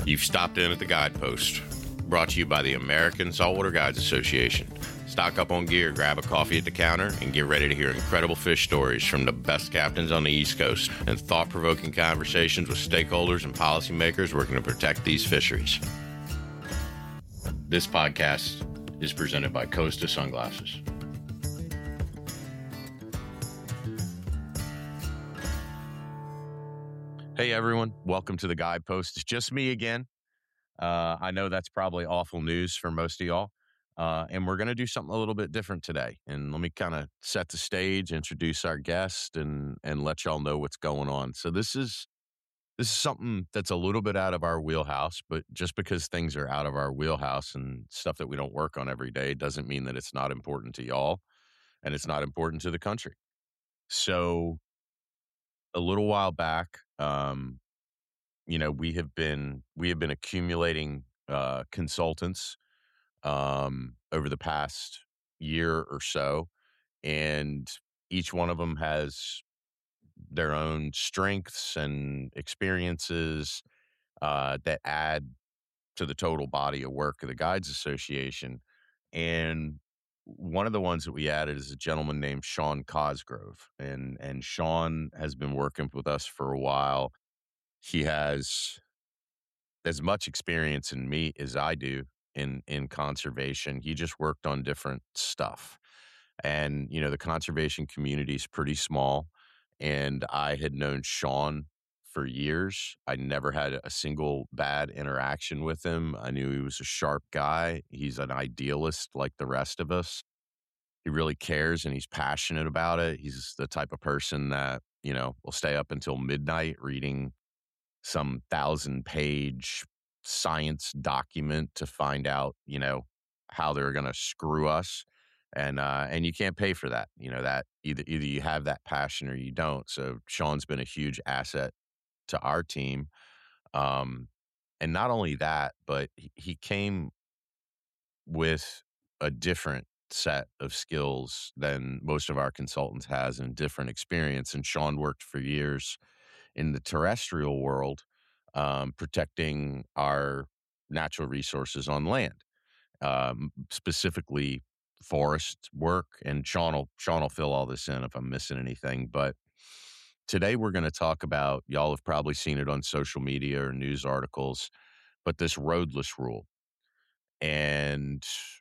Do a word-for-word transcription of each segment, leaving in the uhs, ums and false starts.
You've stopped in at the Guidepost, brought to you by the American Saltwater Guides Association. Stock up on gear, grab a coffee at the counter, and get ready to hear incredible fish stories from the best captains on the East Coast and thought-provoking conversations with stakeholders and policymakers working to protect these fisheries. This podcast is presented by Costa Sunglasses. Hey everyone, welcome to the Guidepost. It's just me again. Uh, I know that's probably awful news for most of y'all. Uh, and we're going to do something a little bit different today. And let me kind of set the stage, introduce our guest, and and let y'all know what's going on. So this is this is something that's a little bit out of our wheelhouse, but just because things are out of our wheelhouse and stuff that we don't work on every day doesn't mean that it's not important to y'all and it's not important to the country. So a little while back, um, you know, we have been we have been accumulating uh, consultants um, over the past year or so, and each one of them has their own strengths and experiences uh, that add to the total body of work of the Guides Association. And one of the ones that we added is a gentleman named Sean Cosgrove, and and Sean has been working with us for a while. He has as much experience in me as I do in in conservation. He just worked on different stuff. And, you know, the conservation community is pretty small. And I had known Sean for years. I never had a single bad interaction with him. I knew he was a sharp guy. He's an idealist like the rest of us. He really cares and he's passionate about it. He's the type of person that, you know, will stay up until midnight reading some thousand page science document to find out, you know, how they're going to screw us. And, uh, and you can't pay for that, you know, that either, either you have that passion or you don't. So Sean's been a huge asset to our team. Um, and not only that, but he, he came with a different set of skills than most of our consultants has and different experience. And Sean worked for years in the terrestrial world, um, protecting our natural resources on land, um, specifically forest work. And Sean will, Sean will fill all this in if I'm missing anything. But today we're going to talk about, y'all have probably seen it on social media or news articles, but this roadless rule. And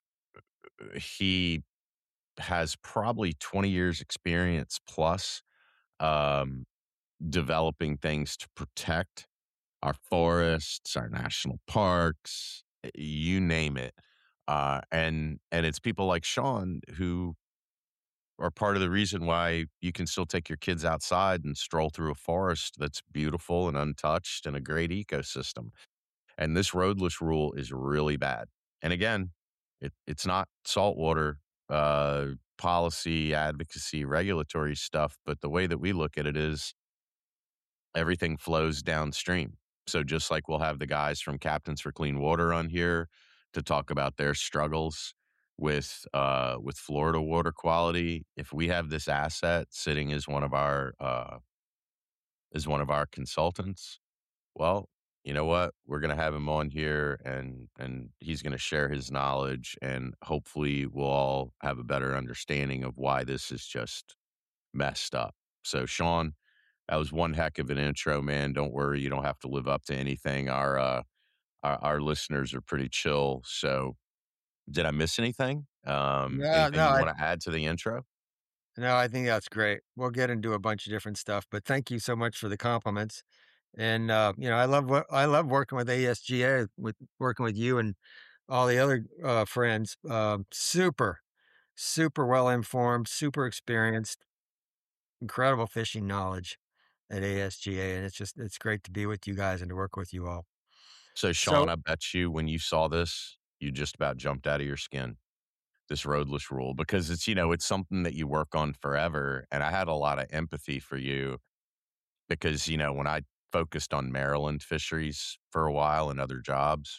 he has probably twenty years experience plus um, developing things to protect our forests, our national parks, you name it. Uh, and and it's people like Sean who are part of the reason why you can still take your kids outside and stroll through a forest that's beautiful and untouched and a great ecosystem. And this roadless rule is really bad. And again, it, it's not saltwater uh, policy, advocacy, regulatory stuff, but the way that we look at it is everything flows downstream. So just like we'll have the guys from Captains for Clean Water on here to talk about their struggles with uh, with Florida water quality, if we have this asset sitting as one of our uh, as one of our consultants, well, you know what? We're going to have him on here and and he's going to share his knowledge and hopefully we'll all have a better understanding of why this is just messed up. So Sean, that was one heck of an intro, man. Don't worry, you don't have to live up to anything. Our uh our, our listeners are pretty chill. So did I miss anything? Um No, anything no, you I want to add to the intro? no, I think that's great. We'll get into a bunch of different stuff, but thank you so much for the compliments. And uh, you know, I love what I love working with A S G A, with working with you and all the other uh, friends. Uh, super, super well informed, super experienced, incredible fishing knowledge at A S G A, and it's just it's great to be with you guys and to work with you all. So So Sean, I bet you when you saw this, you just about jumped out of your skin. This roadless rule, because it's, you know, it's something that you work on forever. And I had a lot of empathy for you because, you know, when I focused on Maryland fisheries for a while and other jobs,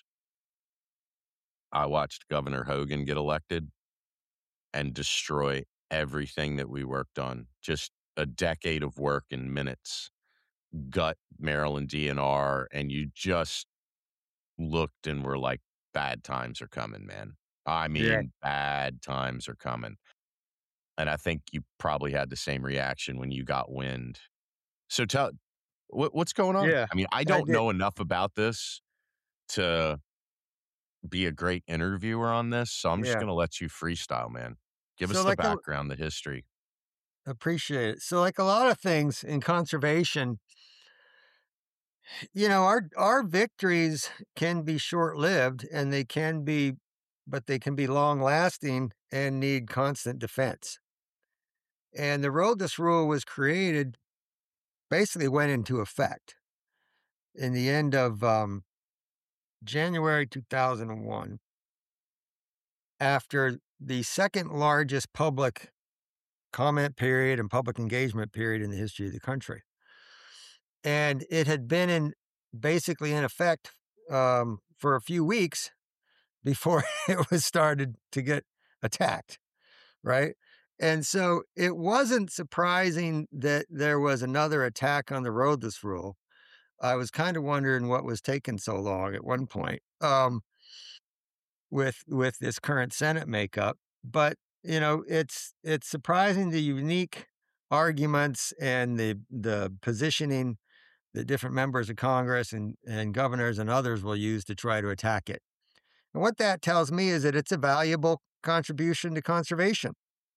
I watched Governor Hogan get elected and destroy everything that we worked on. Just a decade of work in minutes, gut Maryland D N R, and you just looked and were like, "Bad times are coming, man." I Yeah. mean, bad times are coming. And I think you probably had the same reaction when you got wind. So tell what what's going on? Yeah. I mean, I I don't did. know enough about this to be a great interviewer on this, so I'm just Yeah. gonna let you freestyle, man. Give So us the like a background, the history. appreciate it. So like a lot of things in conservation, you know, our our victories can be short-lived and they can be but they can be long-lasting and need constant defense. And the roadless rule was created basically went into effect in the end of um, January two thousand one after the second largest public comment period and public engagement period in the history of the country. And it had been in basically in effect um, for a few weeks before it was started to get attacked, right? And so it wasn't surprising that there was another attack on the roadless rule. I was kind of wondering what was taking so long at one point um, with with this current Senate makeup. But you know, it's it's surprising the unique arguments and the the positioning that different members of Congress and, and governors and others will use to try to attack it. And what that tells me is that it's a valuable contribution to conservation.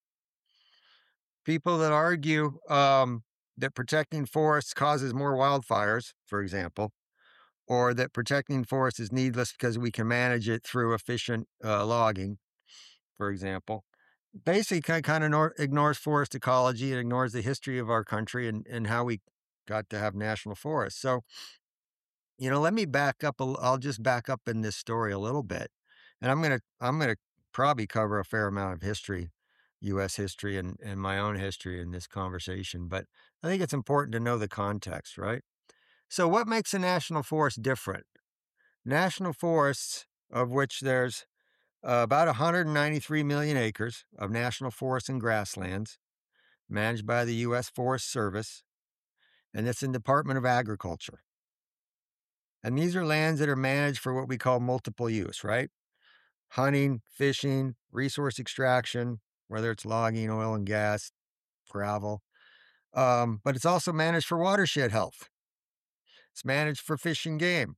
People that argue um, that protecting forests causes more wildfires, for example, or that protecting forests is needless because we can manage it through efficient uh, logging, for example, basically kind of ignores forest ecology and ignores the history of our country and, and how we got to have national forests. So, you know, let me back up. A, l- I'll just back up in this story a little bit, and I'm gonna I'm gonna probably cover a fair amount of history, U S history, and and my own history in this conversation. But I think it's important to know the context, right? So, what makes a national forest different? National forests, of which there's uh, about one hundred ninety-three million acres of national forests and grasslands managed by the U S. Forest Service, and it's in Department of Agriculture. And these are lands that are managed for what we call multiple use, right? Hunting, fishing, resource extraction, whether it's logging, oil and gas, gravel. Um, but it's also managed for watershed health. It's managed for fish and game,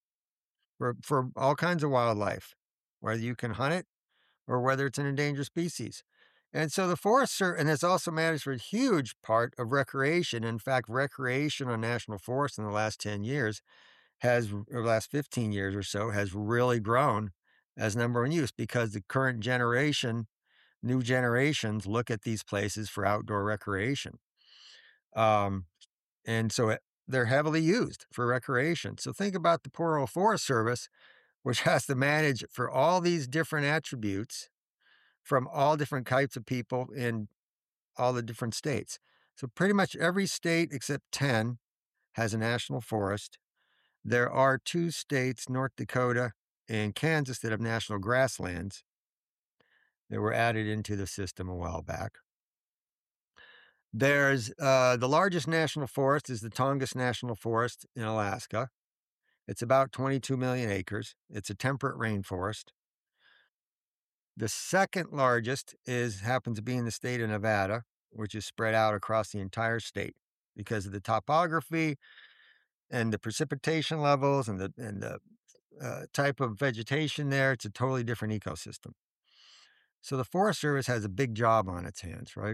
for, for all kinds of wildlife, whether you can hunt it or whether it's an endangered species. And so the Forest Service, and it's also managed for a huge part of recreation. In fact, recreation on national forests in the last ten years has, or the last fifteen years or so, has really grown as number one use because the current generation, new generations look at these places for outdoor recreation. Um, and so it, they're heavily used for recreation. So think about the poor old Forest Service, which has to manage for all these different attributes from all different types of people in all the different states. So pretty much every state except ten has a national forest. There are two states, North Dakota and Kansas, that have national grasslands that were added into the system a while back. There's uh, the largest national forest is the Tongass National Forest in Alaska. It's about twenty-two million acres. It's a temperate rainforest. The second largest is happens to be in the state of Nevada, which is spread out across the entire state because of the topography and the precipitation levels and the and the uh, type of vegetation there. It's a totally different ecosystem. So the Forest Service has a big job on its hands, right?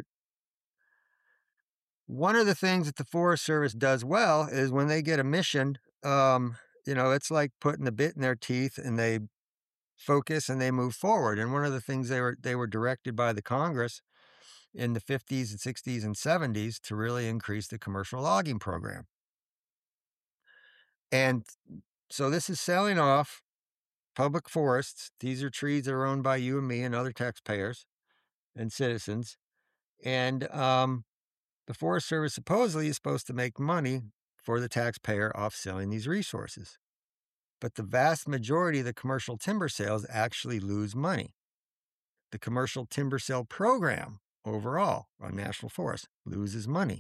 One of the things that the Forest Service does well is when they get a mission, um, you know, it's like putting the bit in their teeth and they focus and they move forward. And one of the things they were they were directed by the Congress in the fifties and sixties and seventies to really increase the commercial logging program. And so this is selling off public forests. These are trees that are owned by you and me and other taxpayers and citizens. And um, the Forest Service supposedly is supposed to make money for the taxpayer off selling these resources. But the vast majority of the commercial timber sales actually lose money. The commercial timber sale program overall on national forests loses money.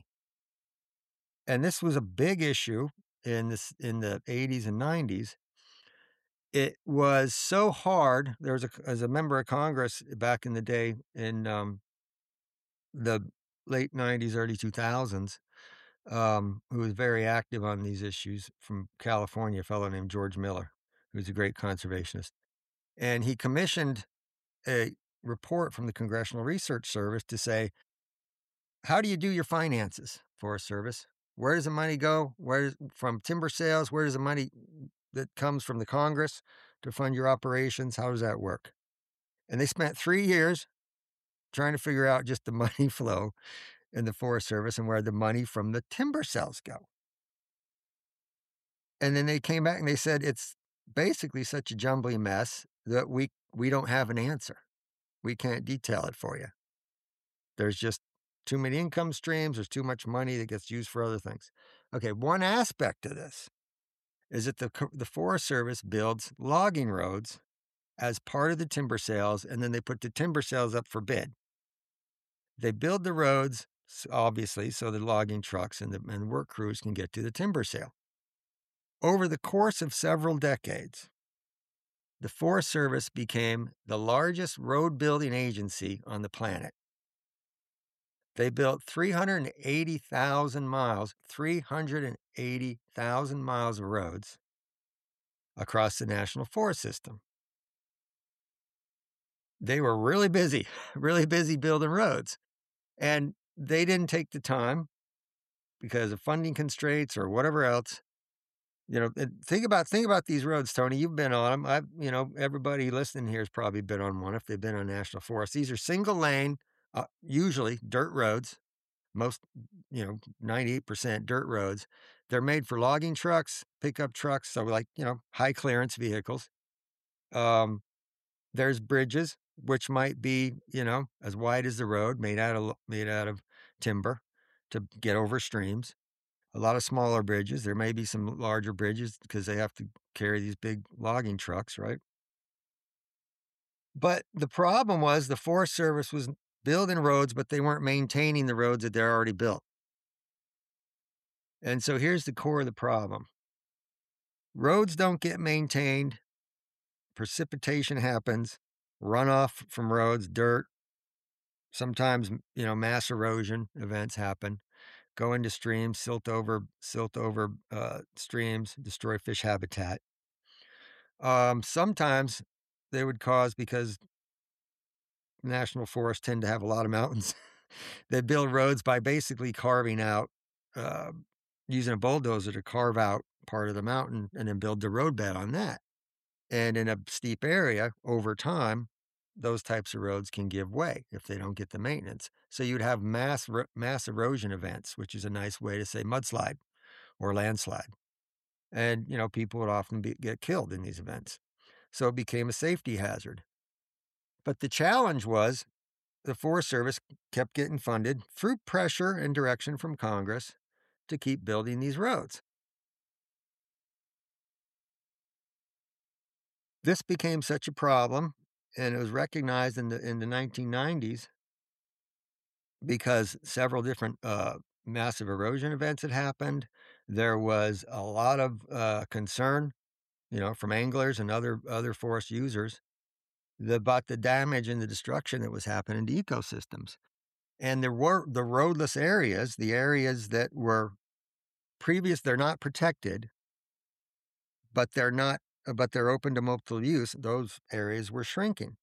And this was a big issue in this in the eighties and nineties It was so hard. There was a as a member of Congress back in the day in, um, the late nineties, early two thousands, um, who was very active on these issues from California, a fellow named George Miller, who's a great conservationist. And he commissioned a report from the Congressional Research Service to say, "How do you do your finances, Forest Service? Where does the money go? Where from timber sales? Where does the money that comes from the Congress to fund your operations, how does that work?" And they spent three years trying to figure out just the money flow in the Forest Service and where the money from the timber sales go. And then they came back and they said, "It's basically such a jumbly mess that we we don't have an answer. We can't detail it for you. There's just too many income streams, there's too much money that gets used for other things." Okay, one aspect of this is that the co the Forest Service builds logging roads as part of the timber sales, and then they put the timber sales up for bid. They build the roads, s obviously, so the logging trucks and the and work crews can get to the timber sale. Over the course of several decades, the Forest Service became the largest road building agency on the planet. They built three hundred eighty thousand miles, three hundred eighty thousand miles of roads across the National Forest System. They were really busy, really busy building roads, and they didn't take the time because of funding constraints or whatever else. You know, and think about think about these roads, Tony. You've been on them. I've, you know, everybody listening here has probably been on one if they've been on national forest. These are single lane, uh, usually dirt roads. Most, you know, ninety-eight percent dirt roads. They're made for logging trucks, pickup trucks, so like, you know, high clearance vehicles. Um, there's bridges, which might be, you know, as wide as the road, made out of made out of timber to get over streams. A lot of smaller bridges. There may be some larger bridges because they have to carry these big logging trucks, right? But the problem was the Forest Service was building roads, but they weren't maintaining the roads that they're already built. And so here's the core of the problem. Roads don't get maintained, precipitation happens, runoff from roads, dirt, sometimes, you know, mass erosion events happen, go into streams, silt over silt over, uh, streams, destroy fish habitat. Um, sometimes they would cause because national forests tend to have a lot of mountains, they build roads by basically carving out, uh, using a bulldozer to carve out part of the mountain and then build the roadbed on that. And in a steep area, over time, those types of roads can give way if they don't get the maintenance. So you'd have mass ro- mass erosion events, which is a nice way to say mudslide or landslide. And you know, people would often be, get killed in these events. So it became a safety hazard. But the challenge was the Forest Service kept getting funded through pressure and direction from Congress to keep building these roads. This became such a problem, and it was recognized in the in the nineteen nineties because several different uh, massive erosion events had happened. There was a lot of uh, concern, you know, from anglers and other other forest users the, about the damage and the destruction that was happening to ecosystems. And there were the roadless areas, the areas that were previous, they're not protected, but they're not, but they're open to multiple use. Those areas were shrinking.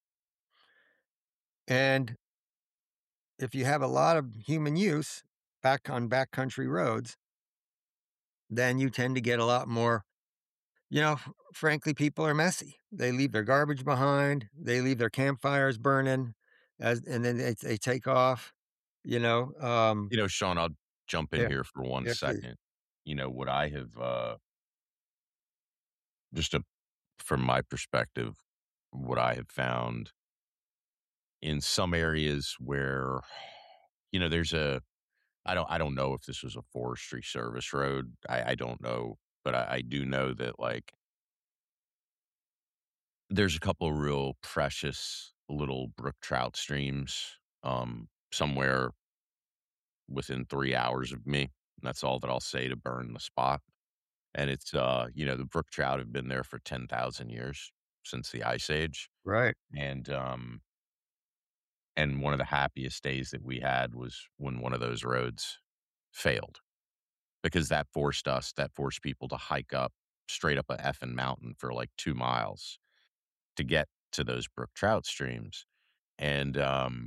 And if you have a lot of human use back on backcountry roads, then you tend to get a lot more, you know, frankly, people are messy. They leave their garbage behind, they leave their campfires burning, as and then they, they take off, you know. Um, You know, Sean, I'll jump in yeah, here for one yeah, please. second. You know, what I have, uh, just a, from my perspective, what I have found in some areas where, you know, there's a, I don't, I don't know if this was a forestry service road. I, I don't know, but I, I do know that like there's a couple of real precious little brook trout streams, um, somewhere within three hours of me. That's all that I'll say to burn the spot. and it's, uh, you know, the brook trout have been there for ten thousand years since the Ice Age, Right. and, um and one of the happiest days that we had was when one of those roads failed, because that forced us that forced people to hike up straight up a effing mountain for, like, two miles to get to those brook trout streams, and, um,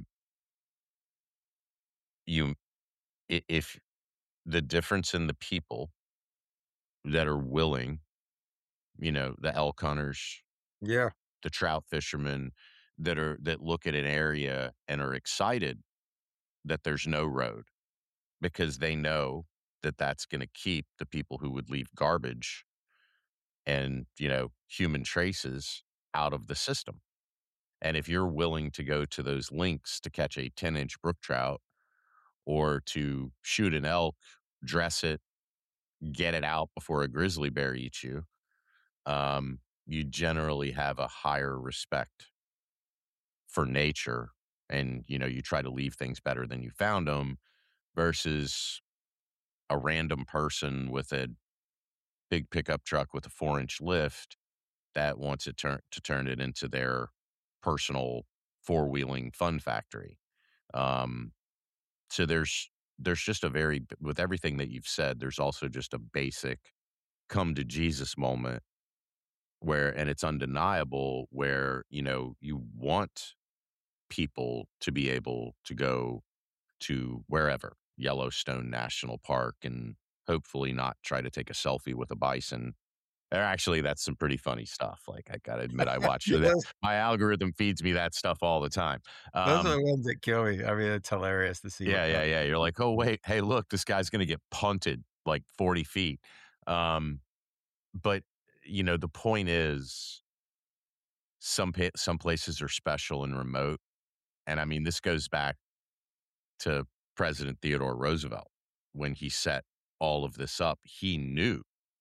you I if the difference in the people that are willing, you know, the elk hunters, Yeah. the trout fishermen that are that look at an area and are excited that there's no road because they know that that's gonna keep the people who would leave garbage and, you know, human traces out of the system. And if you're willing to go to those links to catch a ten-inch brook trout or to shoot an elk, dress it, get it out before a grizzly bear eats you, um, you generally have a higher respect for nature, and, you know, you try to leave things better than you found them versus a random person with a big pickup truck with a four-inch lift that wants it turn to turn it into their personal four-wheeling fun factory. Um, so there's there's just a very with everything that you've said, there's also just a basic come to Jesus moment where and it's undeniable where, you know, you want people to be able to go to wherever, Yellowstone National Park, and hopefully not try to take a selfie with a bison. Or actually, that's some pretty funny stuff. Like, I gotta admit, I watch that. Those My algorithm feeds me that stuff all the time. those are Um, the ones that kill me. I mean, it's hilarious to see what yeah, yeah, comes. yeah. You're like, oh wait, hey, look, this guy's gonna get punted like forty feet. Um, but you know, the point is, some pa- some places are special and remote, and I mean, this goes back to President Theodore Roosevelt when he set all of this up. He knew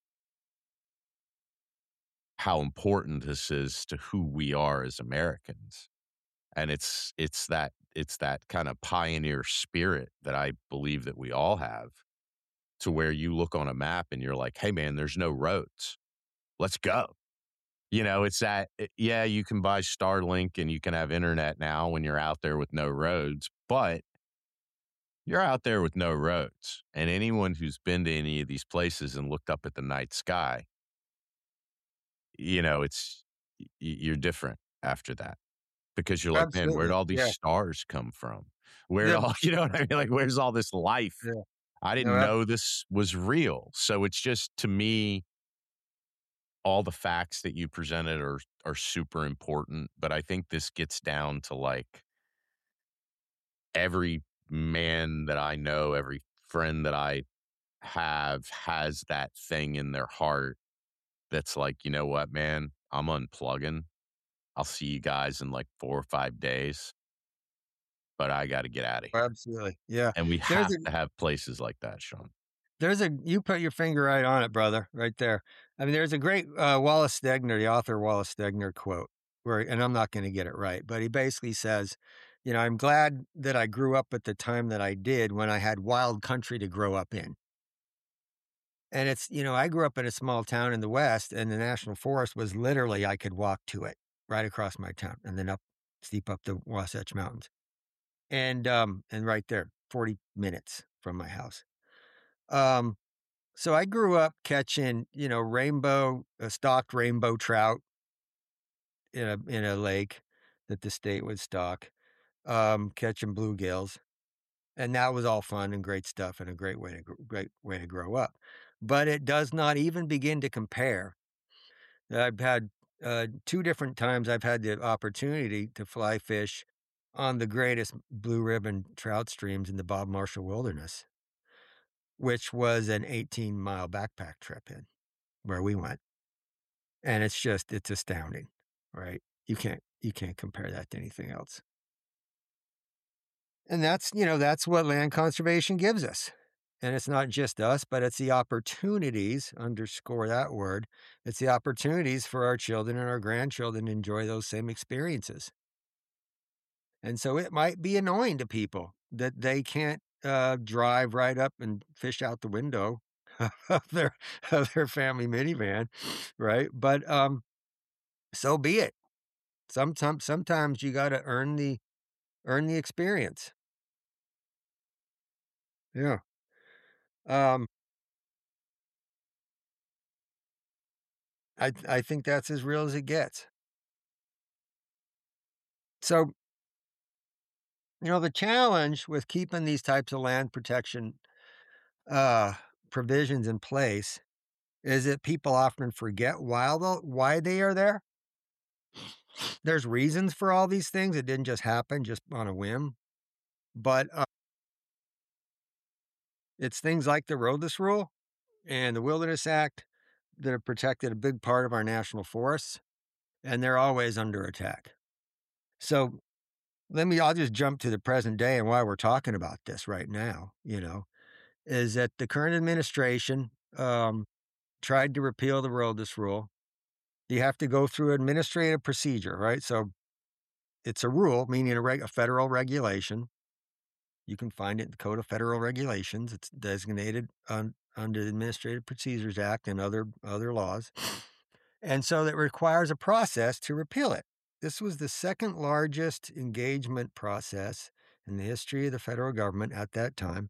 how important this is to who we are as Americans. And it's it's that it's that kind of pioneer spirit that I believe that we all have to where you look on a map and you're like, "Hey man, there's no roads. Let's go." You know, it's that eh, yeah, you can buy Starlink and you can have internet now when you're out there with no roads, but you're out there with no roads. And anyone who's been to any of these places and looked up at the night sky, you know, it's y- y- you're different after that. Because you're like, "Man, where'd Absolutely. all these Yeah. stars come from? Where'd Yeah. all" you know what I mean? Like, "Where's all this life? Yeah. I No, didn't ab know this was real." So it's just to me, all the facts that you presented are are super important, but I think this gets down to, like, every man that I know, every friend that I have has that thing in their heart that's like, "You know what, man? I'm unplugging. I'll see you guys in, like, four or five days, but I gotta get out of here." absolutely. Yeah. And we There's have a to have places like that, Sean. there's a you put your finger right on it, brother, right there. I mean, there's a great, uh, Wallace Stegner, the author Wallace Stegner quote where and I'm not gonna get it right, but he basically says, you know, "I'm glad that I grew up at the time that I did when I had wild country to grow up in." And it's you know, I grew up in a small town in the West, and the national forest was literally I could walk to it right across my town and then up steep up the Wasatch Mountains. And, um, and right there, forty minutes from my house. Um, so I grew up catching, you know, rainbow, uh, stocked rainbow trout in a in a lake that the state would stock, um, catching bluegills, and that was all fun and great stuff and a great way to gr great way to grow up. But it does not even begin to compare. I've had, uh, two different times I've had the opportunity to fly fish on the greatest blue ribbon trout streams in the Bob Marshall Wilderness, which was an eighteen-mile backpack trip in where we went, and it's just it's astounding, right? You can't you can't compare that to anything else. And that's, you know, that's what land conservation gives us. And it's not just us, but it's the opportunities, underscore that word, it's the opportunities for our children and our grandchildren to enjoy those same experiences. And so it might be annoying to people that they can't uh, drive right up and fish out the window. of their of their family minivan, right? But, um, so be it. Sometime sometimes you gotta earn the earn the experience. Yeah. Um, I I think that's as real as it gets. So, you know, the challenge with keeping these types of land protection, uh, provisions in place is that people often forget why the why they are there. There's reasons for all these things. It didn't just happen just on a whim, but, uh, it's things like the Roadless Rule and the Wilderness Act that have protected a big part of our national forests, and they're always under attack. So, let me I'll just jump to the present day and why we're talking about this right now, you know, is that the current administration, um, tried to repeal the Roadless Rule. You have to go through administrative procedure, right? So, it's a rule, meaning a reg a federal regulation. You can find it in the Code of Federal Regulations. It's designated un under the Administrative Procedures Act and other other laws. And so that requires a process to repeal it. This was the second largest engagement process in the history of the federal government at that time.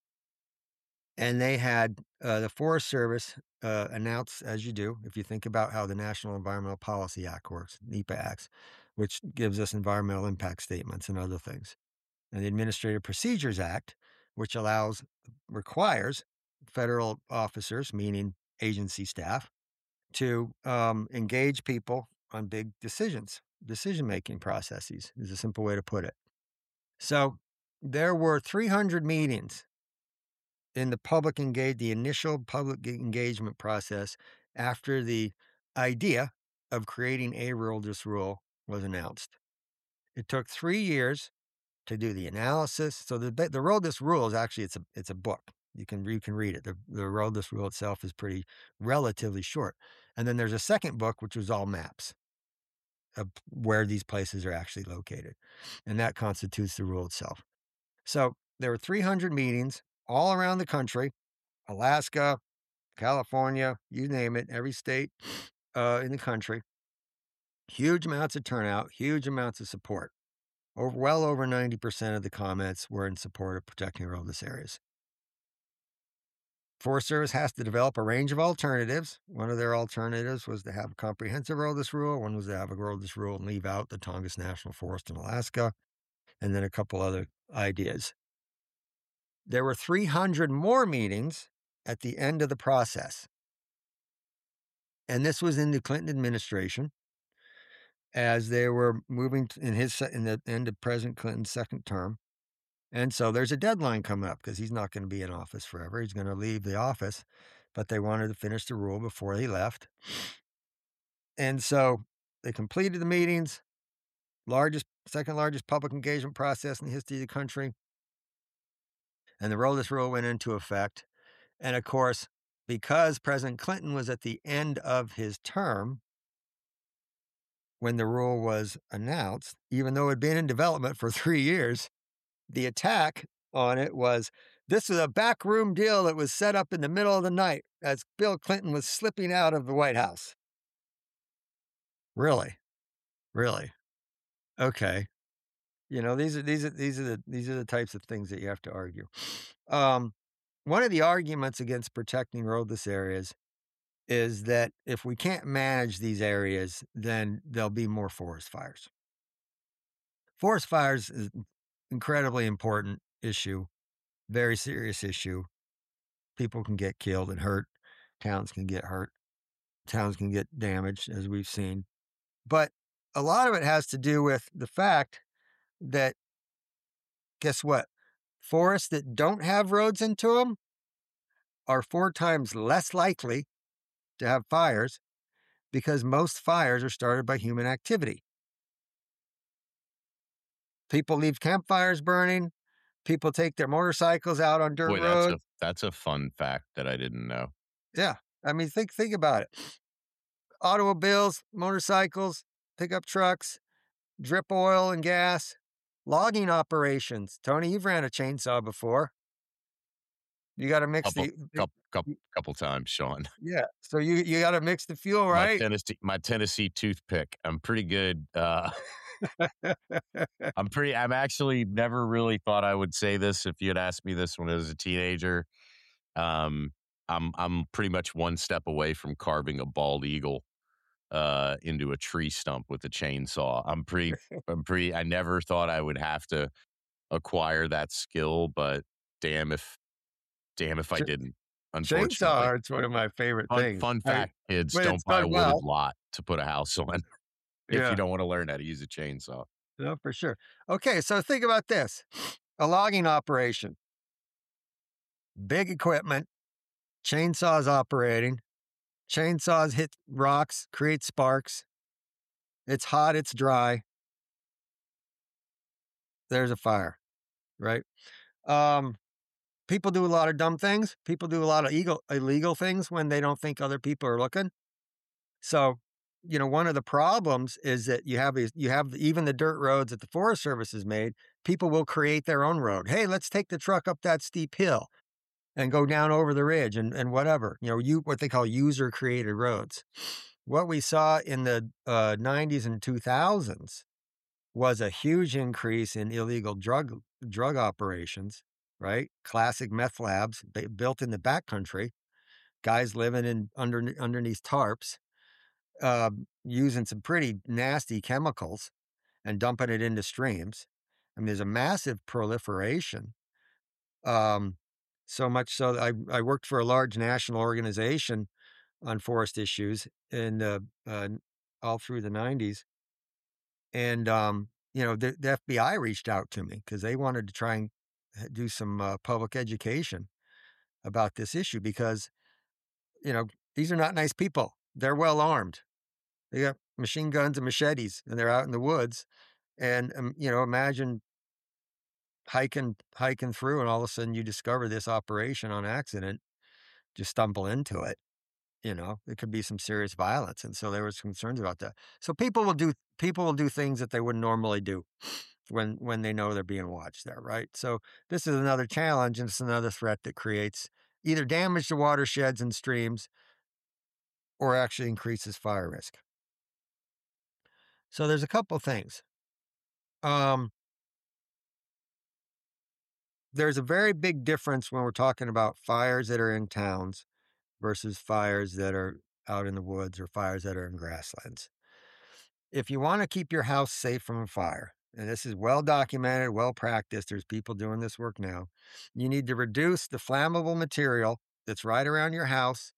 And they had uh, the Forest Service uh, announce, as you do, if you think about how the National Environmental Policy Act works, NEPA acts, which gives us environmental impact statements and other things, and the Administrative Procedures Act, which allows, requires federal officers, meaning agency staff, to um, engage people on big decisions, decision making processes, is a simple way to put it. So there were three hundred meetings in the public engage, the initial public engagement process after the idea of creating a Roadless Rule was announced. It took three years to do the analysis. So the the Roadless Rule is actually it's a it's a book. You can you can read it. The the Roadless Rule itself is pretty relatively short. And then there's a second book which was all maps of where these places are actually located. And that constitutes the rule itself. So there were three hundred meetings all around the country, Alaska, California, you name it, every state uh, in the country. Huge amounts of turnout, huge amounts of support. Over, well over ninety percent of the comments were in support of protecting roadless areas. Forest Service has to develop a range of alternatives. One of their alternatives was to have a comprehensive roadless rule. One was to have a roadless rule and leave out the Tongass National Forest in Alaska, and then a couple other ideas. There were three hundred more meetings at the end of the process. And this was in the Clinton administration as they were moving in his in the end of President Clinton's second term. And so there's a deadline coming up because he's not going to be in office forever. He's going to leave the office, but they wanted to finish the rule before he left. And so they completed the meetings, largest, second largest public engagement process in the history of the country. And the Roadless Rule went into effect. And of course, because President Clinton was at the end of his term when the rule was announced, even though it had been in development for three years, the attack on it was, this was a backroom deal that was set up in the middle of the night as Bill Clinton was slipping out of the White House. Really? Really? Okay. You know, these are these are these are the these are the types of things that you have to argue. Um, one of the arguments against protecting roadless areas is that if we can't manage these areas, then there'll be more forest fires. Forest fires is an incredibly important issue, very serious issue. People can get killed and hurt. Towns can get hurt. Towns can get damaged, as we've seen. But a lot of it has to do with the fact that, guess what? Forests that don't have roads into them are four times less likely to have fires because most fires are started by human activity. People leave campfires burning. People take their motorcycles out on dirt Boy, that's a roads. that's a fun fact that I didn't know. Yeah. I mean, think think about it. Automobiles, motorcycles, pickup trucks, drip oil and gas, logging operations. Tony, you've ran a chainsaw before. You gotta mix Couple the the couple couple y couple times, Sean. yeah, so you you gotta mix the fuel, My right? Tennessee my Tennessee toothpick. I'm pretty good, uh I'm pretty I'm actually never really thought I would say this if you had asked me this when I was a teenager. Um, I'm I'm pretty much one step away from carving a bald eagle, uh, into a tree stump with a chainsaw. I'm pretty I'm pretty I never thought I would have to acquire that skill, but damn if damn if I Ch didn't, chainsaw unfortunately. art's one of my favorite Fun things. fun I fact, kids, when don't it's buy a done wooded well. lot to put a house on if you Yeah, don't wanna learn how to use a chainsaw. no, for sure. Okay, so think about this. A logging operation, big equipment, chainsaws operating, chainsaws hit rocks, create sparks. It's hot, it's dry, there's a fire, right? Um, people do a lot of dumb things. People do a lot of eagle illegal things when they don't think other people are looking. So, you know, one of the problems is that you have these, you have even the dirt roads that the Forest Service has made. People will create their own road. Hey, let's take the truck up that steep hill and go down over the ridge and, and whatever. You know, you what they call user created roads. What we saw in the uh, nineties and two thousands was a huge increase in illegal drug drug operations. Right, classic meth labs ba- built in the backcountry. Guys living in under underneath tarps, uh, using some pretty nasty chemicals and dumping it into streams. I mean, there's a massive proliferation. Um, so much so that I, I worked for a large national organization on forest issues in uh, uh, all through the nineties. And, um, you know, the, the F B I reached out to me because they wanted to try and uh, do some uh, public education about this issue because, you know, these are not nice people. They're well armed. They got machine guns and machetes, and they're out in the woods. And um, you know, imagine hiking hiking through, and all of a sudden you discover this operation on accident. Just stumble into it. You know, it could be some serious violence, and so there was concerns about that. So people will do people will do things that they wouldn't normally do when when they know they're being watched. There, right? So this is another challenge, and it's another threat that creates either damage to watersheds and streams or actually increases fire risk. So there's a couple things. Um, there's a very big difference when we're talking about fires that are in towns versus fires that are out in the woods or fires that are in grasslands. If you want to keep your house safe from a fire, and this is well documented, well practiced, there's people doing this work now, you need to reduce the flammable material that's right around your house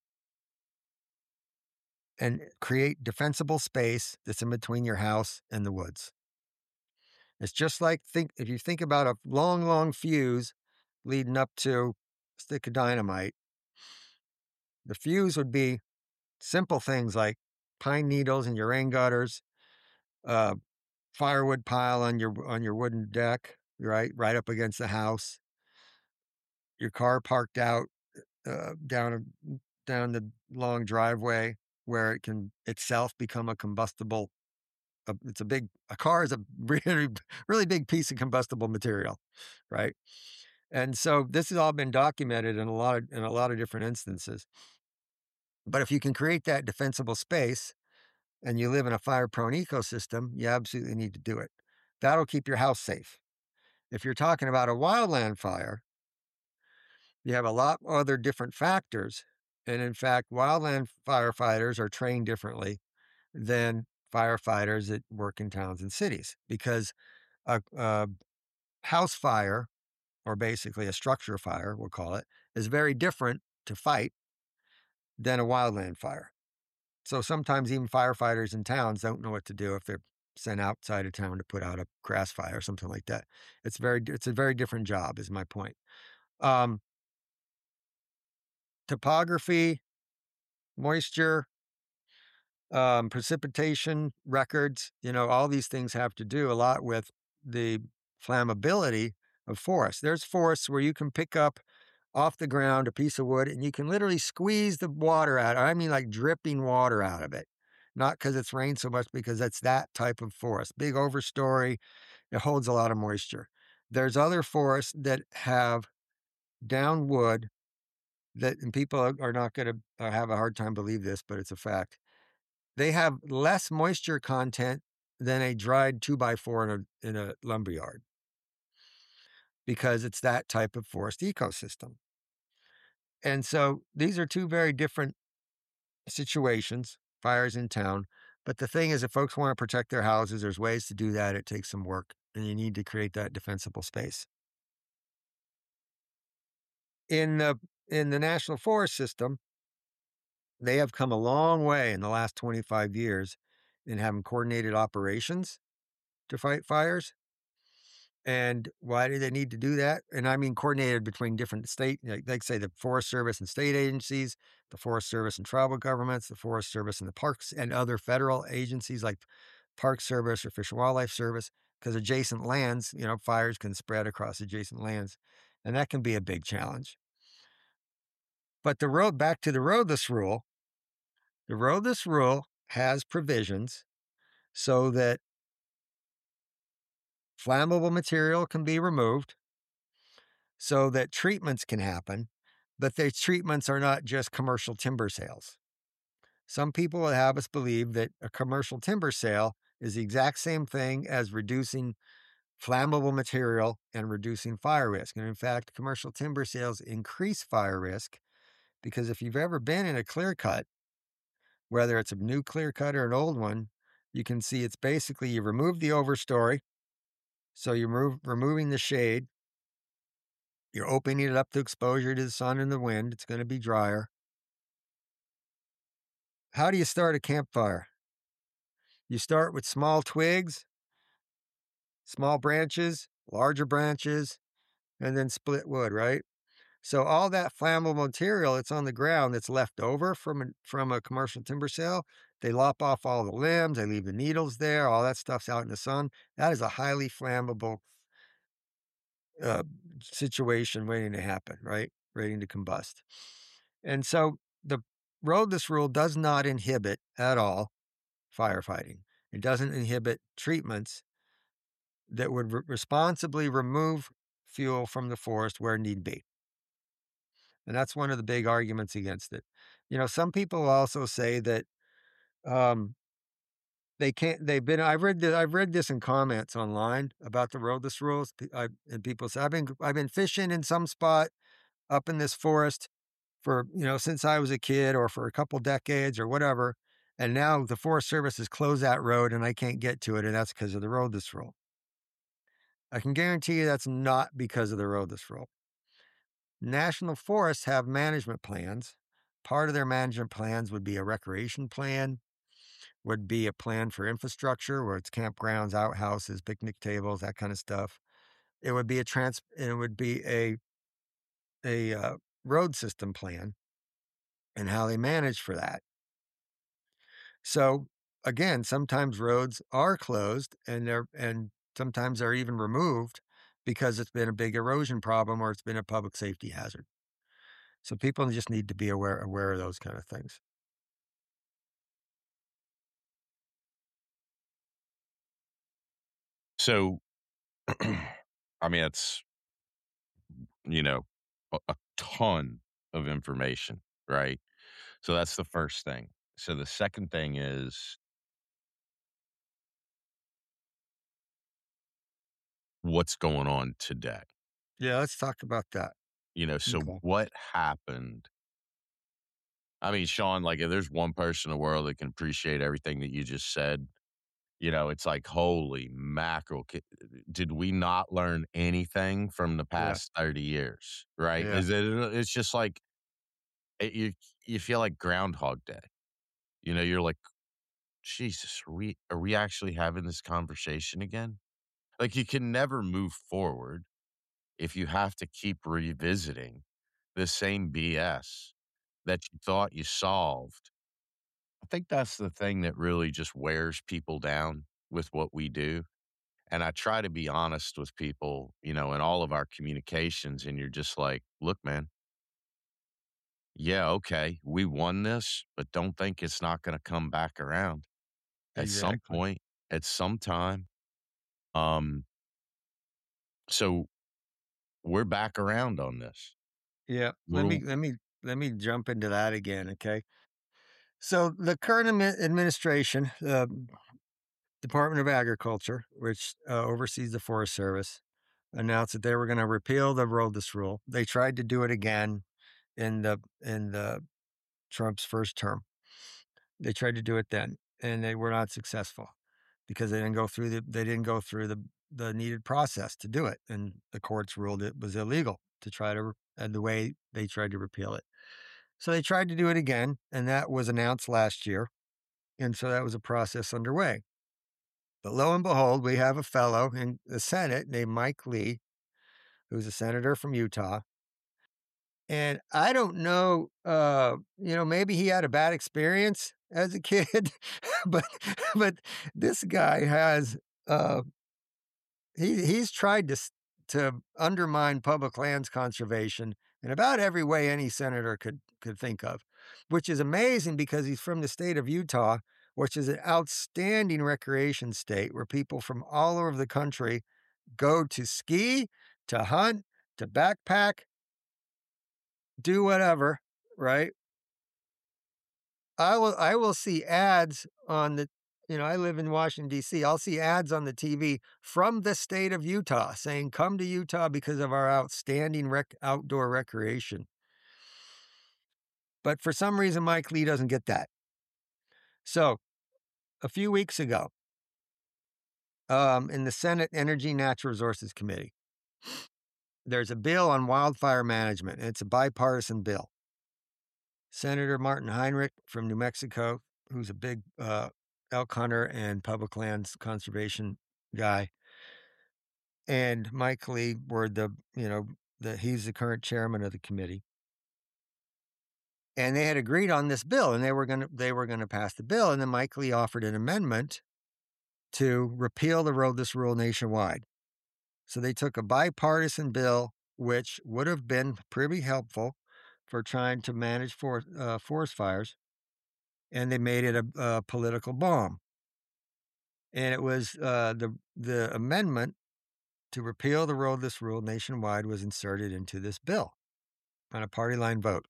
and create defensible space that's in between your house and the woods. It's just like think if you think about a long, long fuse leading up to a stick of dynamite, the fuse would be simple things like pine needles in your rain gutters, uh, firewood pile on your on your wooden deck, right, right up against the house, your car parked out uh, down a, down the long driveway where it can itself become a combustible. A, it's a big a car is a really really big piece of combustible material, right? And so this has all been documented in a lot of in a lot of different instances. But if you can create that defensible space and you live in a fire-prone ecosystem, you absolutely need to do it. That'll keep your house safe. If you're talking about a wildland fire, you have a lot of other different factors. And in fact, wildland firefighters are trained differently than firefighters that work in towns and cities because a, a house fire, or basically a structure fire, we'll call it, is very different to fight than a wildland fire. So sometimes even firefighters in towns don't know what to do if they're sent outside of town to put out a grass fire or something like that. It's very it's a very different job, is my point. Um, topography, moisture, um, precipitation records, you know, all these things have to do a lot with the flammability of forests. There's forests where you can pick up off the ground a piece of wood and you can literally squeeze the water out. I mean, like dripping water out of it. Not because it's rained so much, because it's that type of forest. Big overstory, it holds a lot of moisture. There's other forests that have down wood that and people are are not gonna uh, have a hard time believe this, but it's a fact. They have less moisture content than a dried two by four in a in a lumberyard because it's that type of forest ecosystem. And so these are two very different situations, fires in town. But the thing is, if folks want to protect their houses, there's ways to do that. It takes some work, and you need to create that defensible space. In the in the national forest system, they have come a long way in the last twenty-five years in having coordinated operations to fight fires. And why do they need to do that? And I mean coordinated between different state, like, like say the Forest Service and state agencies, the Forest Service and tribal governments, the Forest Service and the parks and other federal agencies like Park Service or Fish and Wildlife Service, because adjacent lands, you know, fires can spread across adjacent lands, and that can be a big challenge. But the road back to the roadless rule, the roadless rule has provisions so that flammable material can be removed so that treatments can happen, but the treatments are not just commercial timber sales. Some people will have us believe that a commercial timber sale is the exact same thing as reducing flammable material and reducing fire risk. And in fact, commercial timber sales increase fire risk because if you've ever been in a clear cut, whether it's a new clear cut or an old one, you can see it's basically you remove the overstory. So you're move, removing the shade. You're opening it up to exposure to the sun and the wind. It's going to be drier. How do you start a campfire? You start with small twigs, small branches, larger branches, and then split wood, right? So all that flammable material that's on the ground that's left over from a, from a commercial timber sale, they lop off all the limbs, they leave the needles there, all that stuff's out in the sun. That is a highly flammable uh, situation waiting to happen, right? Waiting to combust. And so the roadless rule does not inhibit at all firefighting. It doesn't inhibit treatments that would re- responsibly remove fuel from the forest where need be. And that's one of the big arguments against it. You know, some people also say that um, they can't. They've been. I've read. The, I've read this in comments online about the roadless rules, pe- I, and people say I've been. I've been fishing in some spot up in this forest for you know since I was a kid, or for a couple decades, or whatever. And now the Forest Service has closed that road, and I can't get to it, and that's because of the roadless rule. I can guarantee you that's not because of the roadless rule. National forests have management plans. Part of their management plans would be a recreation plan, would be a plan for infrastructure where it's campgrounds, outhouses, picnic tables, that kind of stuff. It would be a trans it would be a a uh, road system plan and how they manage for that. So again, sometimes roads are closed and they're and sometimes they're even removed because it's been a big erosion problem or it's been a public safety hazard. So people just need to be aware aware of those kind of things. So, I mean, it's, you know, a, a ton of information, right? So that's the first thing. So the second thing is what's going on today. Yeah, let's talk about that. You know, so Okay. what happened? I mean, Sean, like if there's one person in the world that can appreciate everything that you just said, you know, it's like, holy mackerel. ki- Did we not learn anything from the Yeah. past thirty years? Right. Yeah. Is it, it's just like, it, you, you feel like Groundhog Day. You know, you're like, Jesus, are we, are we actually having this conversation again? Like you can never move forward if you have to keep revisiting the same B S that you thought you solved. I think that's the thing that really just wears people down with what we do. And I try to be honest with people, you know, in all of our communications. And you're just like, look, man, yeah, okay, we won this, but don't think it's not going to come back around at some Exactly. point, at some time. Um, so we're back around on this. Yeah, let me Rule. let me let me jump into that again, okay? So the current admi administration, uh, Department of Agriculture, which, uh, oversees the Forest Service, announced that they were gonna repeal the roadless rule. They tried to do it again in the in the Trump's first term. They tried to do it then, and they were not successful because they didn't go through the they didn't go through the the needed process to do it, and the courts ruled it was illegal to try to re and the way they tried to repeal it. So they tried to do it again, and that was announced last year, and so that was a process underway. But lo and behold, we have a fellow in the Senate named Mike Lee, who's a senator from Utah, and I don't know, uh, you know, maybe he had a bad experience as a kid, but but this guy has, uh he he's tried to s to undermine public lands conservation in about every way any senator could could think of, which is amazing because he's from the state of Utah, which is an outstanding recreation state where people from all over the country go to ski, to hunt, to backpack, do whatever, right? I will I will see ads on the you know, I live in Washington, D C. I'll see ads on the T V from the state of Utah saying, "Come to Utah because of our outstanding rec outdoor recreation." But for some reason, Mike Lee doesn't get that. So, a few weeks ago, um, in the Senate Energy Natural Resources Committee, there's a bill on wildfire management, and it's a bipartisan bill. Senator Martin Heinrich from New Mexico, who's a big, uh, elk hunter and public lands conservation guy, and Mike Lee were the, you know, the he's the current chairman of the committee. And they had agreed on this bill, and they were gonna they were gonna pass the bill, and then Mike Lee offered an amendment to repeal the roadless rule nationwide. So they took a bipartisan bill, which would have been pretty helpful for trying to manage for, uh, forest fires, and they made it a, a political bomb. And it was uh, the the amendment to repeal the roadless rule nationwide was inserted into this bill on a party line vote.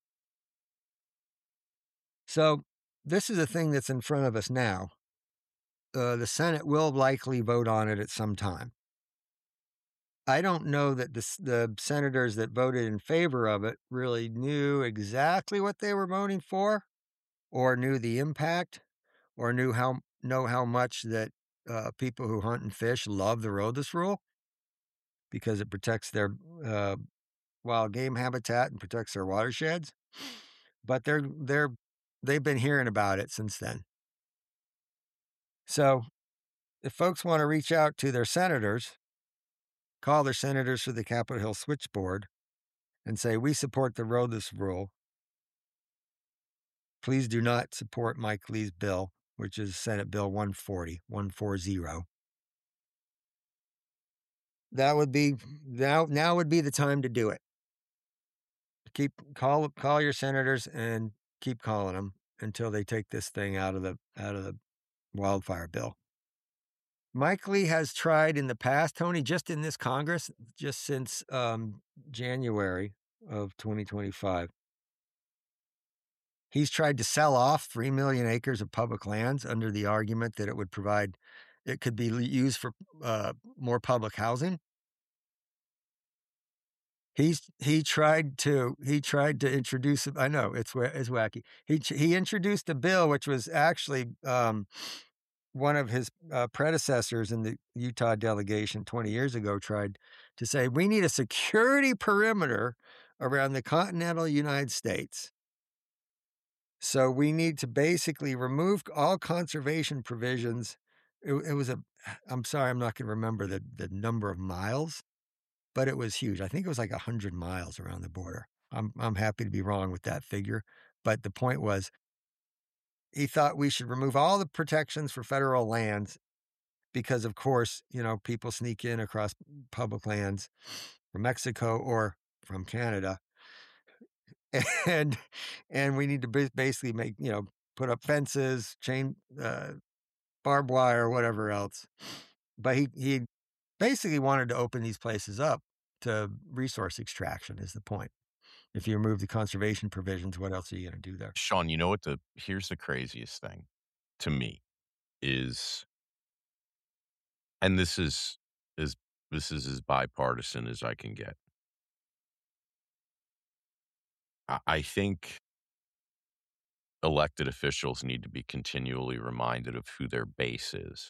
So this is a thing that's in front of us now. Uh, the Senate will likely vote on it at some time. I don't know that the, s- the senators that voted in favor of it really knew exactly what they were voting for, or knew the impact, or knew how know how much that uh, people who hunt and fish love the roadless rule because it protects their uh, wild game habitat and protects their watersheds. But they're they're they've been hearing about it since then. So if folks want to reach out to their senators, call their senators for the Capitol Hill switchboard and say, "We support the roadless rule. Please do not support Mike Lee's bill, which is Senate Bill one forty, one forty." That would be now now would be the time to do it. Keep call call your senators and keep calling them until they take this thing out of the out of the wildfire bill. Mike Lee has tried in the past, Tony, just in this Congress, just since um, January of twenty twenty-five. He's tried to sell off three million acres of public lands under the argument that it would provide, it could be used for uh, more public housing. He's he tried to he tried to introduce, I know it's wa- it's wacky. He he introduced a bill which was actually um, one of his uh, predecessors in the Utah delegation twenty years ago tried to say we need a security perimeter around the continental United States. So we need to basically remove all conservation provisions. It, it was a, I'm sorry, I'm not going to remember the, the number of miles, but it was huge. I think it was like a hundred miles around the border. I'm, I'm happy to be wrong with that figure. But the point was, he thought we should remove all the protections for federal lands because, of course, you know, people sneak in across public lands from Mexico or from Canada. And and we need to ba- basically make, you know, put up fences, chain uh, barbed wire, whatever else. But he he basically wanted to open these places up to resource extraction is the point. If you remove the conservation provisions, what else are you gonna do there? Sean, you know what the here's the craziest thing to me is and this is is this is as bipartisan as I can get. I, I think elected officials need to be continually reminded of who their base is.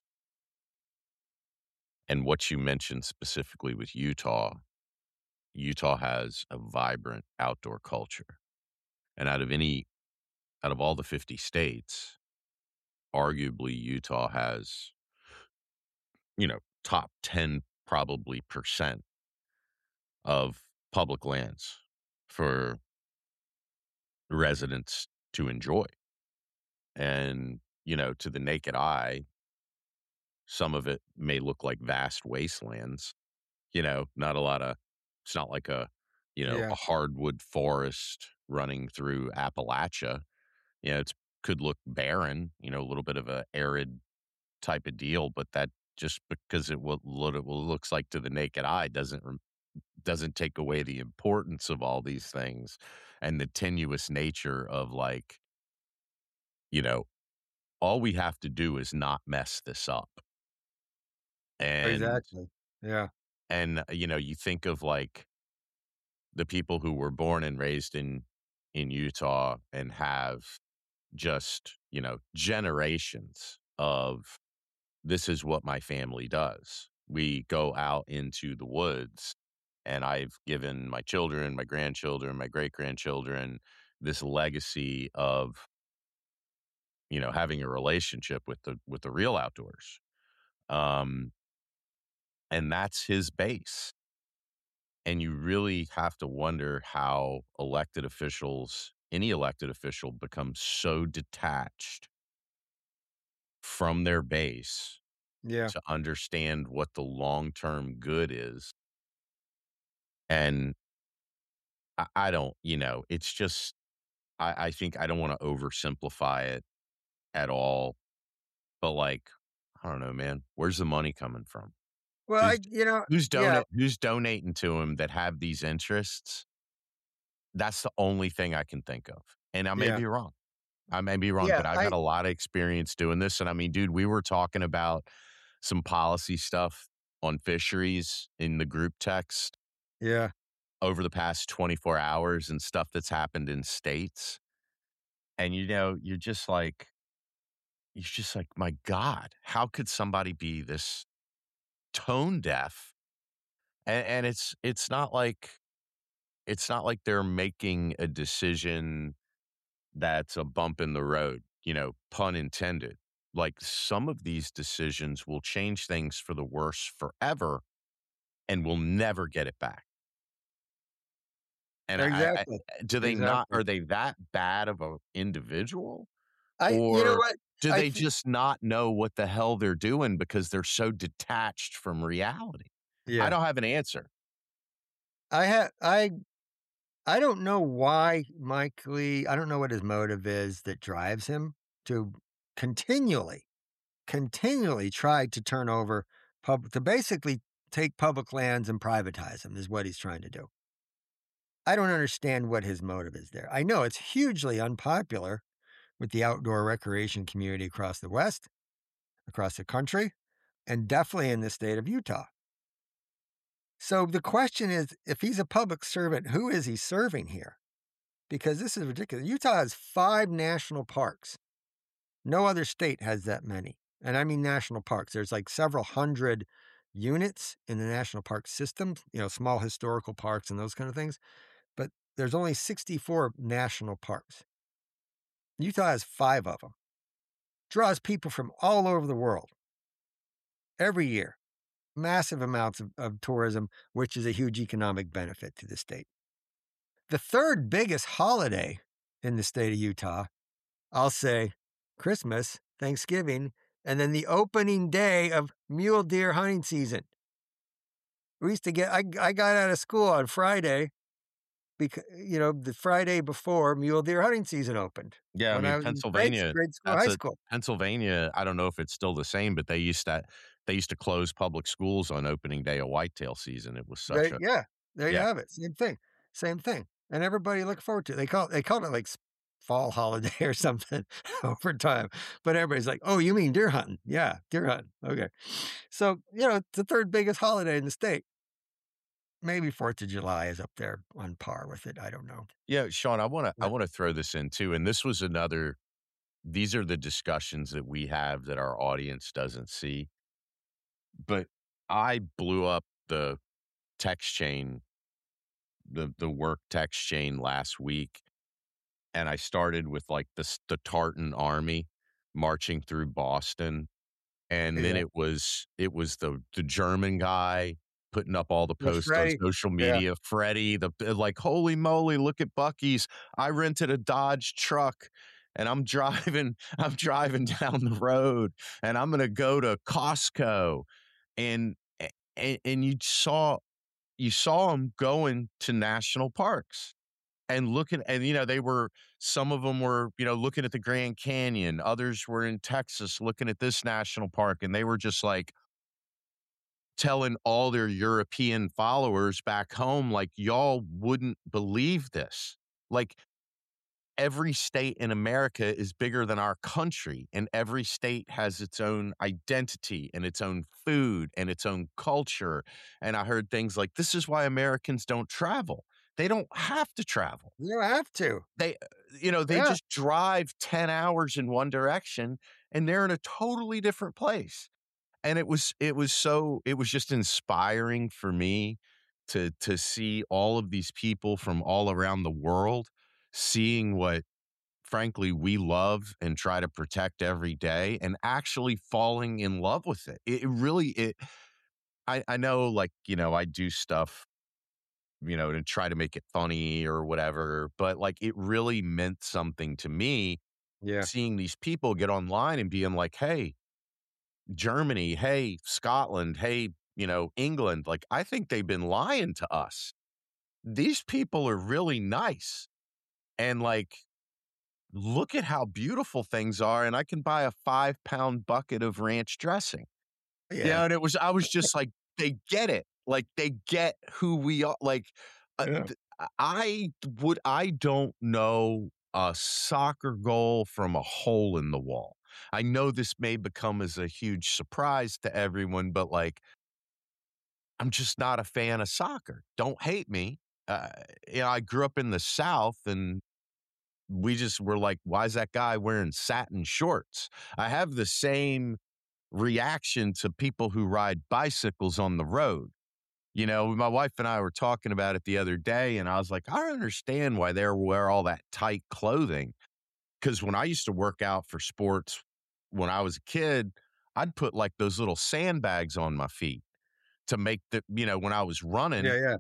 And what you mentioned specifically with Utah, Utah has a vibrant outdoor culture. And out of any out of all the fifty states, arguably Utah has, you know, top ten probably percent of public lands for residents to enjoy. And, you know, to the naked eye, some of it may look like vast wastelands, you know, not a lot of, it's not like a, you know, Yeah, a hardwood forest running through Appalachia. You know, it's could look barren, you know, a little bit of a arid type of deal, but that just because it will what it will looks like to the naked eye doesn't rem- doesn't take away the importance of all these things and the tenuous nature of like, you know, all we have to do is not mess this up. And exactly. Yeah, and uh, you know, you think of like the people who were born and raised in in Utah and have just, you know, generations of this is what my family does. We go out into the woods, and I've given my children, my grandchildren, my great grandchildren this legacy of, you know, having a relationship with the with the real outdoors. Um, and that's his base. And you really have to wonder how elected officials, any elected official, becomes so detached from their base yeah. to understand what the long-term good is. And I, I don't, you know, it's just I, I think I don't want to oversimplify it at all. But like, I don't know, man. Where's the money coming from? Well, Who's I you know who's yeah, donate who's donating to him that have these interests? That's the only thing I can think of. And I may yeah, be wrong. I may be wrong, yeah, but I've had I a lot of experience doing this. And I mean, dude, we were talking about some policy stuff on fisheries in the group text yeah. over the past twenty-four hours and stuff that's happened in states. And, you know, you're just like, you're just like, my God, how could somebody be this tone deaf? And, and it's, it's not like, it's not like they're making a decision that's a bump in the road, you know, pun intended. Like some of these decisions will change things for the worse forever and we'll never get it back. And I, I Exactly, do they not exactly. are they that bad of a individual? I you know Or what? do I they th just not know what the hell they're doing because they're so detached from reality? I yeah. don't have an answer. I ha I I don't know why Mike Lee I don't know what his motive is that drives him to continually, continually try to turn over pub to basically take public lands and privatize them is what he's trying to do. I don't understand what his motive is there. I know it's hugely unpopular with the outdoor recreation community across the West, across the country, and definitely in the state of Utah. So the question is, if he's a public servant, who is he serving here? Because this is ridiculous. Utah has five national parks. No other state has that many. And I mean national parks. There's like several hundred units in the national park system, you know, small historical parks and those kind of things. But there's only sixty-four national parks. Utah has five of them. Draws people from all over the world every year. Massive amounts of, of tourism, which is a huge economic benefit to the state. The third biggest holiday in the state of Utah, I'll say Christmas, Thanksgiving, and then the opening day of mule deer hunting season. We used to get, I, I got out of school on Friday because, you know, the Friday before mule deer hunting season opened Yeah, I when I mean, was in grade, Pennsylvania, grade school, that's high a school. Pennsylvania, I don't know if it's still the same, but they used to they used to close public schools on opening day of whitetail season. It was such They, a yeah, there you yeah. have it. Same thing. Same thing. and everybody looked forward to it. They call they called it, like, s fall holiday or something over time, but everybody's like, "Oh, you mean deer hunting? Yeah, deer hunting, okay." So, you know, it's the third biggest holiday in the state. Maybe fourth of July is up there on par with it, I don't know. Yeah, Sean, I wanna I But wanna throw this in too, and this was another these are the discussions that we have that our audience doesn't see. But I blew up the text chain, the the work text chain last week, and I started with, like, the s the Tartan Army marching through Boston, and then yeah. it was it was the the German guy putting up all the Yeah, posts on Freddie. social Yeah. media, Freddie, the the like, "Holy moly, look at Buc-ee's. I rented a Dodge truck, and I'm driving I'm driving down the road, and I'm gonna go to Costco." And a a and you saw you saw them going to national parks and looking and, you know, they were some of them were, you know, looking at the Grand Canyon, others were in Texas looking at this national park, and they were just, like, telling all their European followers back home, like, "Y'all wouldn't believe this." Like, every state in America is bigger than our country, and every state has its own identity and its own food and its own culture, and I heard things like, "This is why Americans don't travel." They don't have to travel. You have to. They, uh, you know, they Yeah. just drive ten hours in one direction, and they're in a totally different place, and it was it was so it was just inspiring for me to to see all of these people from all around the world seeing what frankly we love and try to protect every day and actually falling in love with it. It, it really it I I know like, you know, I do stuff, you know, to try to make it funny or whatever, but like it really meant something to me Yeah. seeing these people get online and being like, "Hey, Germany, hey, Scotland, hey, you know, England, like I think they've been lying to us. These people are really nice." And like look at how beautiful things are, and I can buy a five pound bucket of ranch dressing. Yeah. Yeah, and it was I was just like, "They get it." Like, they get who we are, like, uh, Yeah. th I would I don't know a soccer goal from a hole in the wall. I know this may become as a huge surprise to everyone, but, like, I'm just not a fan of soccer. Don't hate me. Uh, you know, I grew up in the South, and we just were like, "Why is that guy wearing satin shorts?" I have the same reaction to people who ride bicycles on the road. You know, my wife and I were talking about it the other day, and I was like, "I don't understand why they wear all that tight clothing." Because when I used to work out for sports when I was a kid, I'd put, like, those little sandbags on my feet to make the you know, when I was Yeah, running yeah.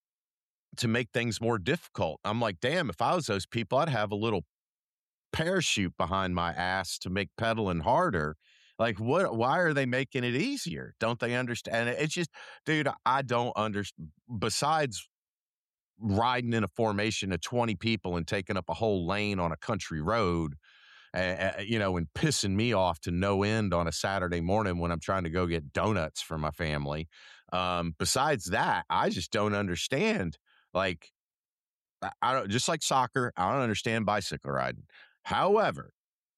to make things more difficult. I'm like, "Damn, if I was those people, I'd have a little parachute behind my ass to make pedaling harder." Like, what why are they making it easier? Don't they understand? It's just dude, I don't understand. Besides riding in a formation of twenty people and taking up a whole lane on a country road, uh, you know, and pissing me off to no end on a Saturday morning when I'm trying to go get donuts for my family. Um, besides that, I just don't understand. Like, I, I don't just like soccer. I don't understand bicycle riding. However,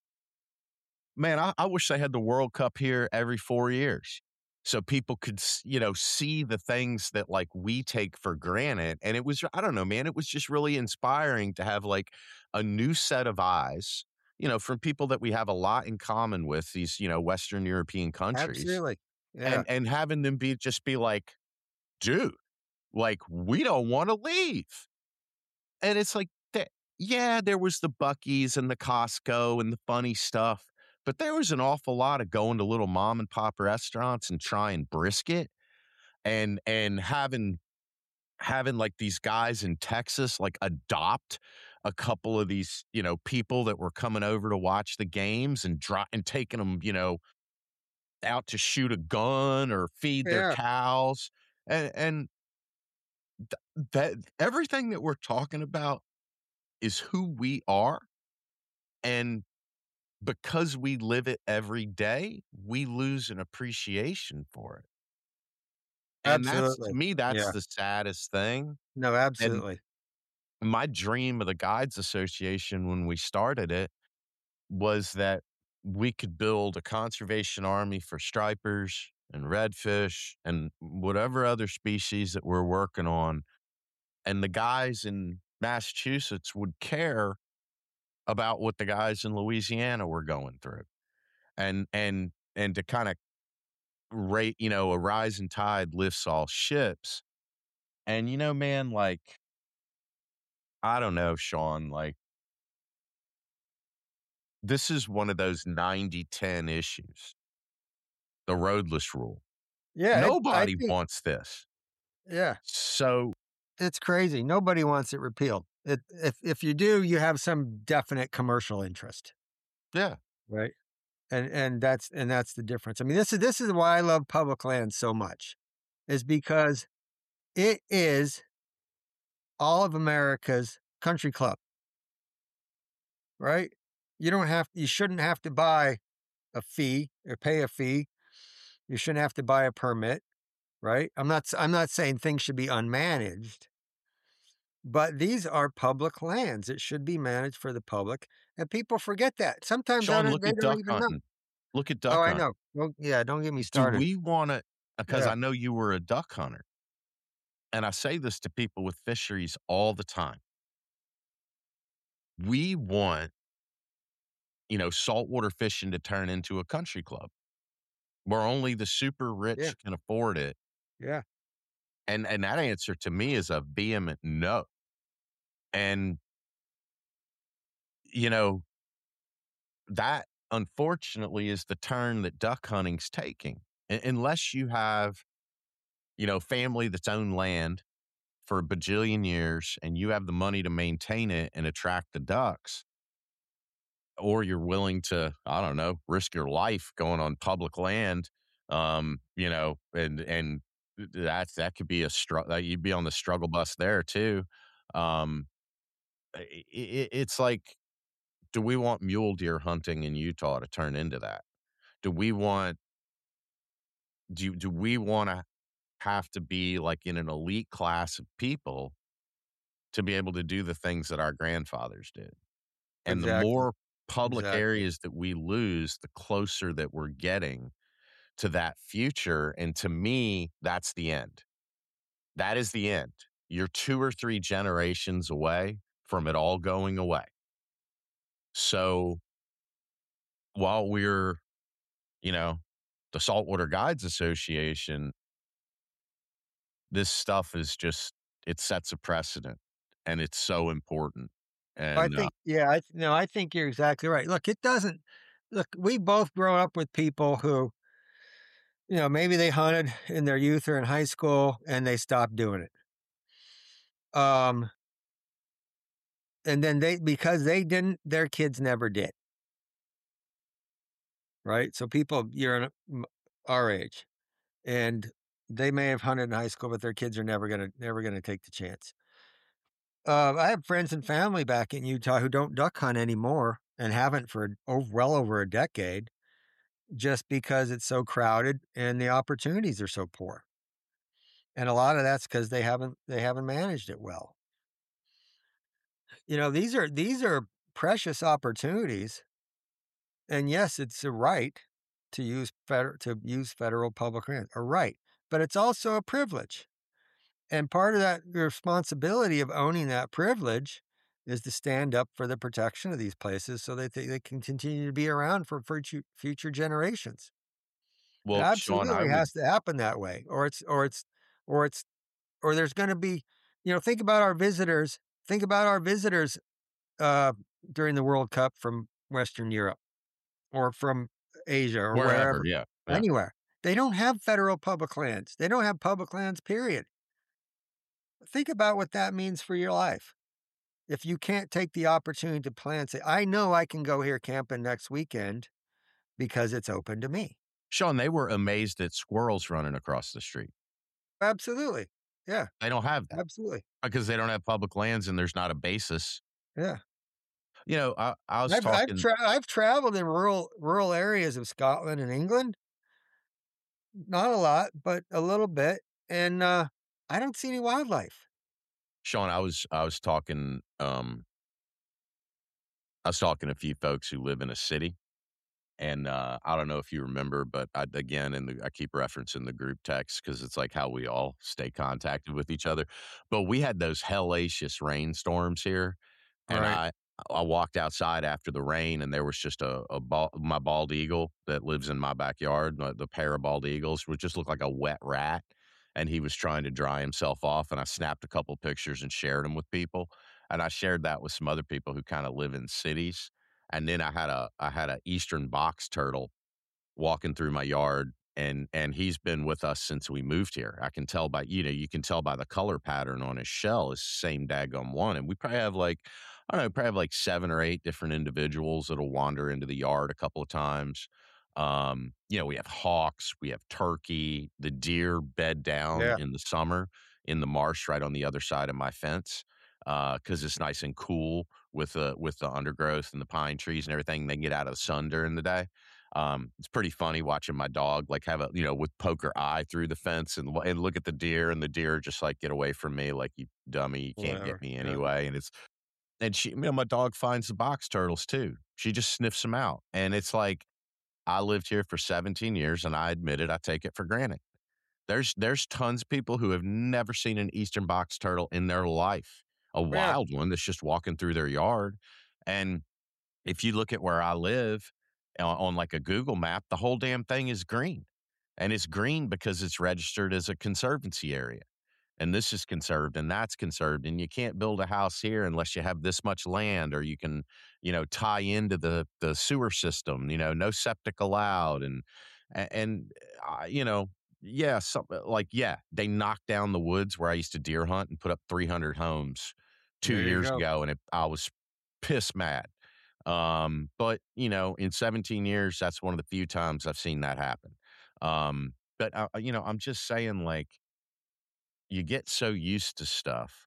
man, I, I wish they had the World Cup here every four years so people could, s- you know, see the things that like we take for granted. And it was, I don't know, man, it was just really inspiring to have like a new set of eyes, you know, from people that we have a lot in common with these, you know, Western European countries Absolutely. Yeah. and, and having them be just be like, dude, like we don't want to leave. And it's like, th yeah, there was the Buc-ee's and the Costco and the funny stuff, but there was an awful lot of going to little mom and pop restaurants and trying brisket and and having having, like, these guys in Texas, like, adopt a couple of these, you know, people that were coming over to watch the games and dro and taking them, you know, out to shoot a gun or feed their Yeah. cows, and and th that everything that we're talking about is who we are, and because we live it every day, we lose an appreciation for it. And that's to Absolutely. me, that's Yeah. the saddest thing. No, And absolutely. My dream of the Guides Association when we started it was that we could build a conservation army for stripers and redfish and whatever other species that we're working on. And the guys in Massachusetts would care about what the guys in Louisiana were going through. And and and to kind of rate, you know, a rising tide lifts all ships. And you know, man, like I don't know, Sean, like this is one of those ninety ten issues, the roadless rule. Yeah, it, I Nobody think, wants this. yeah, So, it's crazy. Nobody wants it repealed. It, if if you do, you have some definite commercial interest, yeah, right? And and that's and that's the difference. I mean, this is this is why I love public land so much, is because it is all of America's country club, right? You don't have you shouldn't have to buy a fee or pay a fee. You shouldn't have to buy a permit, right? I'm not s- I'm not saying things should be unmanaged, but these are public lands. It should be managed for the public, and people forget that. Sometimes I Sean, don't, look they at don't duck even know. hunting. Look at Oh, duck I hunting. know. Well, yeah, don't get me Do started. we want to? Because Yeah, I know you were a duck hunter, and I say this to people with fisheries all the time. We want, you know, saltwater fishing to turn into a country club where only the super yeah, rich can afford it. yeah. And and that answer to me is a vehement no. And you know, that unfortunately is the turn that duck hunting's taking. U unless you have, you know, family that's owned land for a bajillion years and you have the money to maintain it and attract the ducks, or you're willing to, I don't know, risk your life going on public land, um, you know, and and that's that could be a struggle. You'd be on the struggle bus there too. Um, i i it's like, do we want mule deer hunting in Utah to turn into that? Do we want do do we wanna have to be, like, in an elite class of people to be able to do the things that our grandfathers did? And the Exactly, more public exactly. areas that we lose, the closer that we're getting to that future, and to me, that's the end. That is the end. You're two or three generations away from it all going away. So, while we're, you know, the Saltwater Guides Association, this stuff is just it sets a precedent, and it's so important, I and, uh think, yeah, I th no, I think you're exactly right. Look, it doesn't look, we both grow up with people who, you know, maybe they hunted in their youth or in high school and they stopped doing it. Um, and then they, because they didn't, their kids never did, right? So people, you're in a m our age, and they may have hunted in high school, but their kids are never gonna never gonna take the chance. Uh, I have friends and family back in Utah who don't duck hunt anymore and haven't for oh, well over a decade, just because it's so crowded and the opportunities are so poor. And a lot of that's because they haven't they haven't managed it well. You know, these are these are precious opportunities, and yes, it's a right to use feder to use federal public land, a right, but it's also a privilege. And part of that responsibility of owning that privilege is to stand up for the protection of these places so that they, they can continue to be around for future future generations. It well, Sean, I absolutely would has to happen that way, or it's or it's or it's or there's going to be, you know, think about our visitors. Think about our visitors uh, during the World Cup from Western Europe or from Asia or wherever, wherever, yeah, yeah. anywhere. They don't have federal public lands. They don't have public lands. Period. Think about what that means for your life. If you can't take the opportunity to plan, say, I know I can go here camping next weekend because it's open to me. Sean, they were amazed at squirrels running across the street. Absolutely. Yeah, They don't have that absolutely. because they don't have public lands and there's not a basis. Yeah. You know, I I was I've I've talking tra- I've traveled in rural rural areas of Scotland and England. Not a lot, but a little bit, and uh, I don't see any wildlife. Sean, I was I was talking, um I was talking to a few folks who live in a city, and, uh, I don't know if you remember, but I again, in the I keep referencing the group text because it's like how we all stay contacted with each other, but we had those hellacious rainstorms here, and Right. I I walked outside after the rain, and there was just a a bal my bald eagle that lives in my backyard, the the pair of bald eagles would just look like a wet rat, and he was trying to dry himself off, and I snapped a couple pictures and shared them with people, and I shared that with some other people who kinda live in cities, and then I had a I had a eastern box turtle walking through my yard, and and he's been with us since we moved here. I can tell by, you know, you can tell by the color pattern on his shell is the same daggum one, and we probably have, like, I don't know, probably have, like, seven or eight different individuals that'll wander into the yard a couple of times. Um, you know, we have hawks, we have turkey, the deer bed down Yeah. in the summer in the marsh right on the other side of my fence, because it's nice and cool with the with the undergrowth and the pine trees and everything. They can get out of the sun during the day. Um, it's pretty funny watching my dog like have a, you know, with poker eye through the fence and and look at the deer, and the deer just like, get away from me, like, you dummy, you can't get Whatever. me Yeah. anyway. And it's and she, you know, my dog finds the box turtles too. She just sniffs them out, and it's like I lived here for seventeen years, and I admit it, I take it for granted. There's there's tons of people who have never seen an eastern box turtle in their life, a Yeah. wild one that's just walking through their yard. And if you look at where I live on, on like a Google map, the whole damn thing is green. And it's green because it's registered as a conservancy area. And this is conserved and that's conserved. And you can't build a house here unless you have this much land, or you can, you know, tie into the the sewer system, you know, no septic allowed. And a- and uh, you know, yeah, some, like, yeah, they knocked down the woods where I used to deer hunt and put up three hundred homes two There you years go. ago, and it, I was pissed mad. Um, but, you know, in seventeen years, that's one of the few times I've seen that happen. Um, but, uh, uh, you know, I'm just saying, like, you get so used to stuff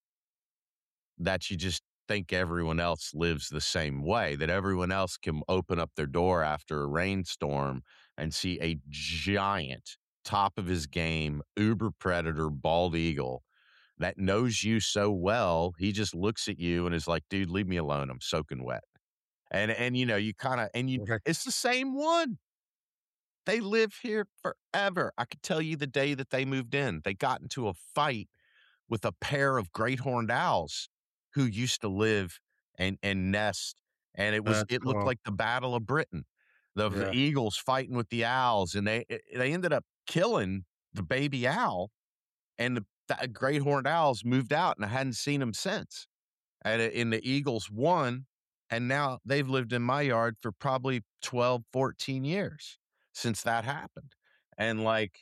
that you just think everyone else lives the same way, that everyone else can open up their door after a rainstorm and see a giant, top of his game, uber predator bald eagle that knows you so well. He just looks at you and is like, dude, leave me alone. I'm soaking wet. And and, you know, you kinda and you Okay. it's the same one. They live here forever. I could tell you the day that they moved in. They got into a fight with a pair of great horned owls who used to live and and nest, and it was That's it looked cool. like the Battle of Britain. The v Yeah. eagles fighting with the owls, and they, eh, they ended up killing the baby owl, and the the great horned owls moved out, and I hadn't seen them since. And it and the Eagles won, and now they've lived in my yard for probably twelve, fourteen years since that happened, and, like,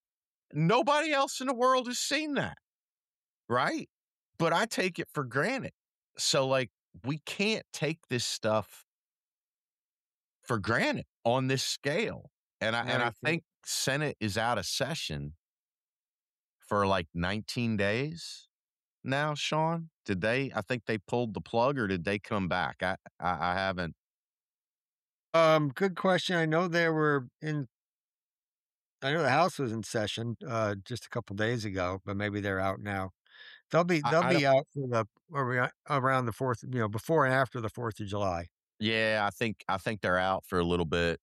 nobody else in the world has seen that, right? But I take it for granted. So, like, we can't take this stuff for granted on this scale, and I No, and you I can't. think Senate is out of session for, like, nineteen days now, Sean. Did they I think they pulled the plug, or did they come back? I I I haven't. Um, good question. I know they were in I know the House was in session, uh, just a couple days ago, but maybe they're out now. They'll be I they'll I don't. be out for the around around the fourth, you know, before and after the fourth of July. Yeah, I think I think they're out for a little bit.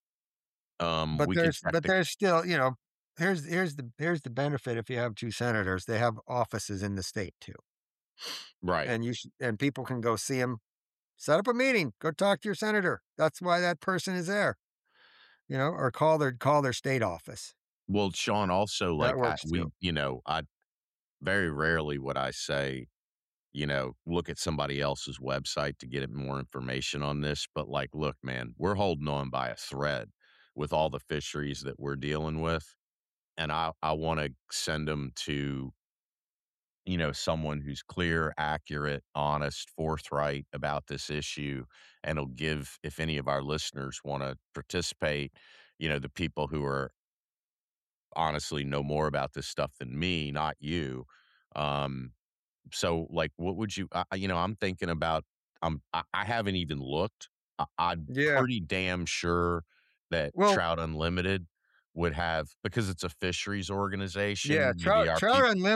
Um, But we could there's check but the there's still, you know, here's here's the here's the benefit if you have two senators, they have offices in the state too. right. And you should and people can go see them. Set up a meeting, go talk to your senator. That's why that person is there, you know, or call their call their state office. Well, Sean, also, That like, I works too. we you know, I very rarely would I say, you know, look at somebody else's website to get more information on this, but, like, look, man, we're holding on by a thread with all the fisheries that we're dealing with, and I I wanna send them to, you know, someone who's clear, accurate, honest, forthright about this issue, and will give, if any of our listeners want to participate, you know, the people who are honestly know more about this stuff than me, not you. Um, so, like, what would you, I, I- you know, I'm thinking about, um, I, I haven't even looked. I, I'm Yeah. pretty damn sure that Well, Trout Unlimited would have, because it's a fisheries yeah, organization, maybe Trout our Trout people. Unlimited's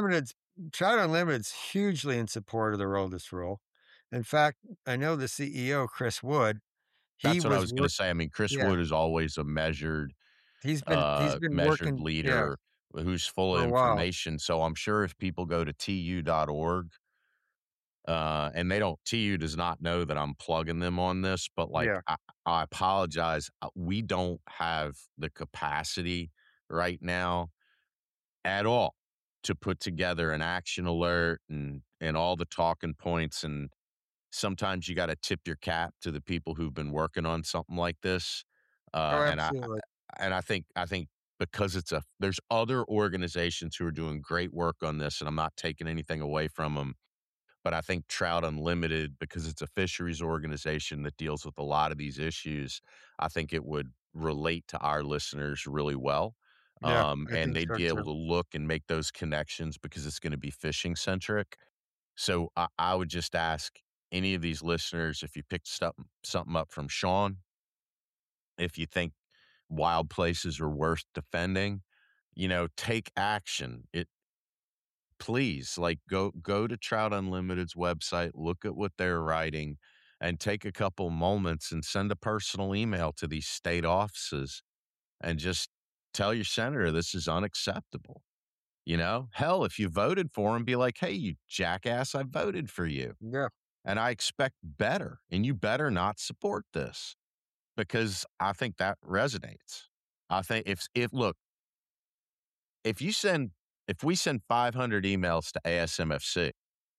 Trout Unlimited's hugely in support of the Roldis Rule. In fact, I know the C E O, Chris Wood, he That's what I was was gonna work say. I mean, Chris yeah, Wood is always a measured, he's been he's uh, been measured working yeah, leader who's full for of a while. information. So I'm sure if people go to T U dot org, uh, and they don't T U does not know that I'm plugging them on this, but like Yeah, I, I apologize. uh, We don't have the capacity right now at all to put together an action alert and and all the talking points. And sometimes you got to tip your cap to the people who've been working on something like this. oh, Uh, and I absolutely. and I think I think because it's a there's other organizations who are doing great work on this, and I'm not taking anything away from them. But I think Trout Unlimited, because it's a fisheries organization that deals with a lot of these issues, I think it would relate to our listeners really well. Yeah, Um, I and think they'd so be able too. to look and make those connections because it's going to be fishing centric. So I, I would just ask any of these listeners if you picked stuff, something up from Sean, if you think wild places are worth defending, you know, take action. It please like go go to Trout Unlimited's website, look at what they're writing, and take a couple moments and send a personal email to these state offices and just tell your senator this is unacceptable. You know, hell, if you voted for him, be like, hey, you jackass, I voted for you Yeah, and I expect better, and you better not support this because I think that resonates. I think if if look, if you send if we send five hundred emails to A S M F C,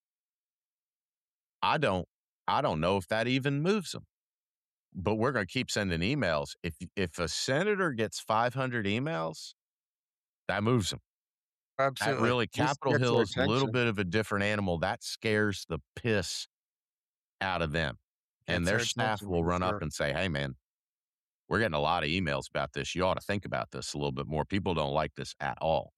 I don't I don't know if that even moves them, but we're going to keep sending emails. If if a senator gets five hundred emails, that moves them. That absolutely. really At least Capitol get their Hill is a little attention, bit of a different animal. That scares the piss out of them, and gets their their staff attention will for run up sure. and say, "Hey, man, we're getting a lot of emails about this. You ought to think about this a little bit more. People don't like this at all."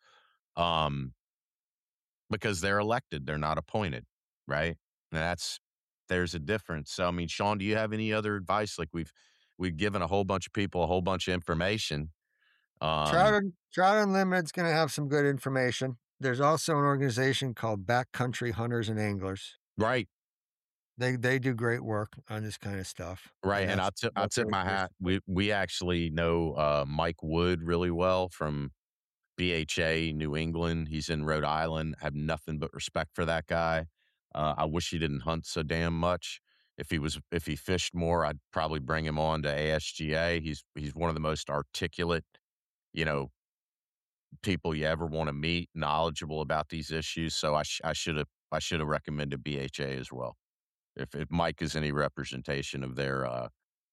Um, because they're elected, they're not appointed, right? And that's there's a difference. So, I mean, Sean, do you have any other advice? Like we've we've given a whole bunch of people a whole bunch of information. Trout Um, Un Trout Unlimited's gonna have some good information. There's also an organization called Backcountry Hunters and Anglers. right, They they do great work on this kinda stuff, right. and And I that's tip I that's tip a my great hat. support. We we actually know uh, Mike Wood really well from B H A New England. He's in Rhode Island. I have nothing but respect for that guy. Uh, I wish he didn't hunt so damn much. If he was, if he fished more, I'd probably bring him on to A S G A. He's he's one of the most articulate, you know, people you ever want to meet, knowledgeable about these issues. So I sh- I should have I should have recommended B H A as well. If if Mike is any representation of their uh,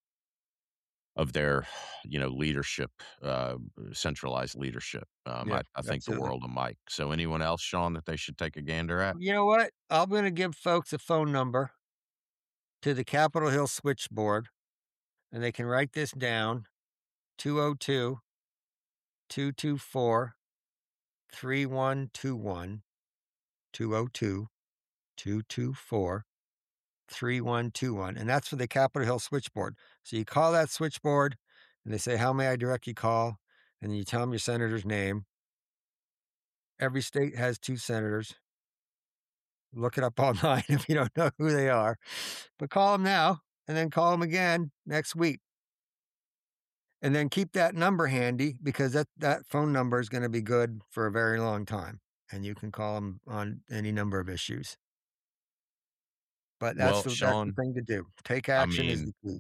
of their, you know, leadership, uh, centralized leadership. Um, Yeah, I, I think the absolutely. world of Mike. So anyone else, Sean, that they should take a gander at? You know what? I'm gonna give folks a phone number to the Capitol Hill switchboard, and they can write this down, two oh two, two two four, three one two one, two oh two, two two four, three one two one, and that's for the Capitol Hill switchboard. So you call that switchboard, and they say, "How may I direct your call?" And then you tell them your senator's name. Every state has two senators. Look it up online if you don't know who they are, but call them now and then call them again next week. And then keep that number handy because that that phone number is gonna be good for a very long time, and you can call them on any number of issues. But that's Well, the that's the Sean, thing to do. Take I action is mean, the key.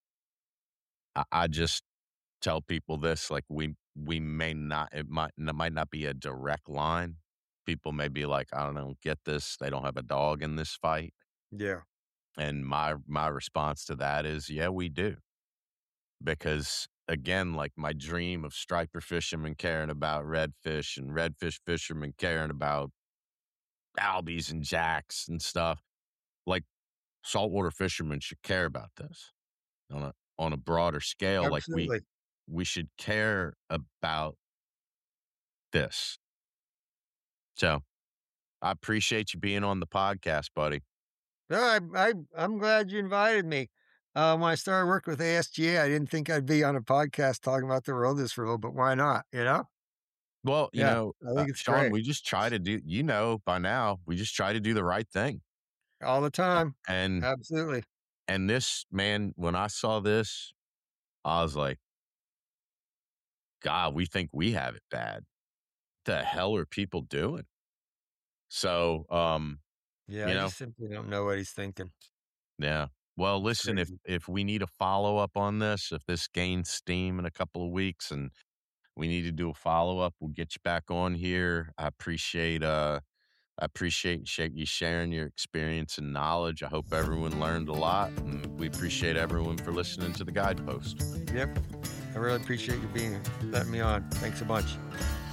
I, I just tell people this: like we we may not it might it might not be a direct line. People may be like, I don't get this. They don't have a dog in this fight. Yeah, And my my response to that is, yeah, we do. Because again, like my dream of striper fishermen caring about redfish and redfish fishermen caring about albies and jacks and stuff. Like saltwater fishermen should care about this on a on a broader scale. Like we absolutely. we should care about this. So I appreciate you being on the podcast, buddy. No, I I I'm glad you invited me. Uh, when I started working with A S G A, I didn't think I'd be on a podcast talking about the wilderness rule, but why not, you know? Well, you Yeah, know, I uh, think it's Sean, great. we just try to do, you know, by now, we just try to do the right thing. All the time. And Absolutely. and this man, when I saw this, I was like, God, we think we have it bad. The hell are people doing? So, um, Yeah, you I know, just simply don't know what he's thinking. yeah. Well, It's listen, if crazy. if we need a follow-up on this, if this gains steam in a couple of weeks and we need to do a follow-up, we'll get you back on here. I appreciate uh I appreciate sha you sharing your experience and knowledge. I hope everyone learned a lot, and we appreciate everyone for listening to the Guidepost. Yep. I really appreciate you being here, letting me on. Thanks a bunch.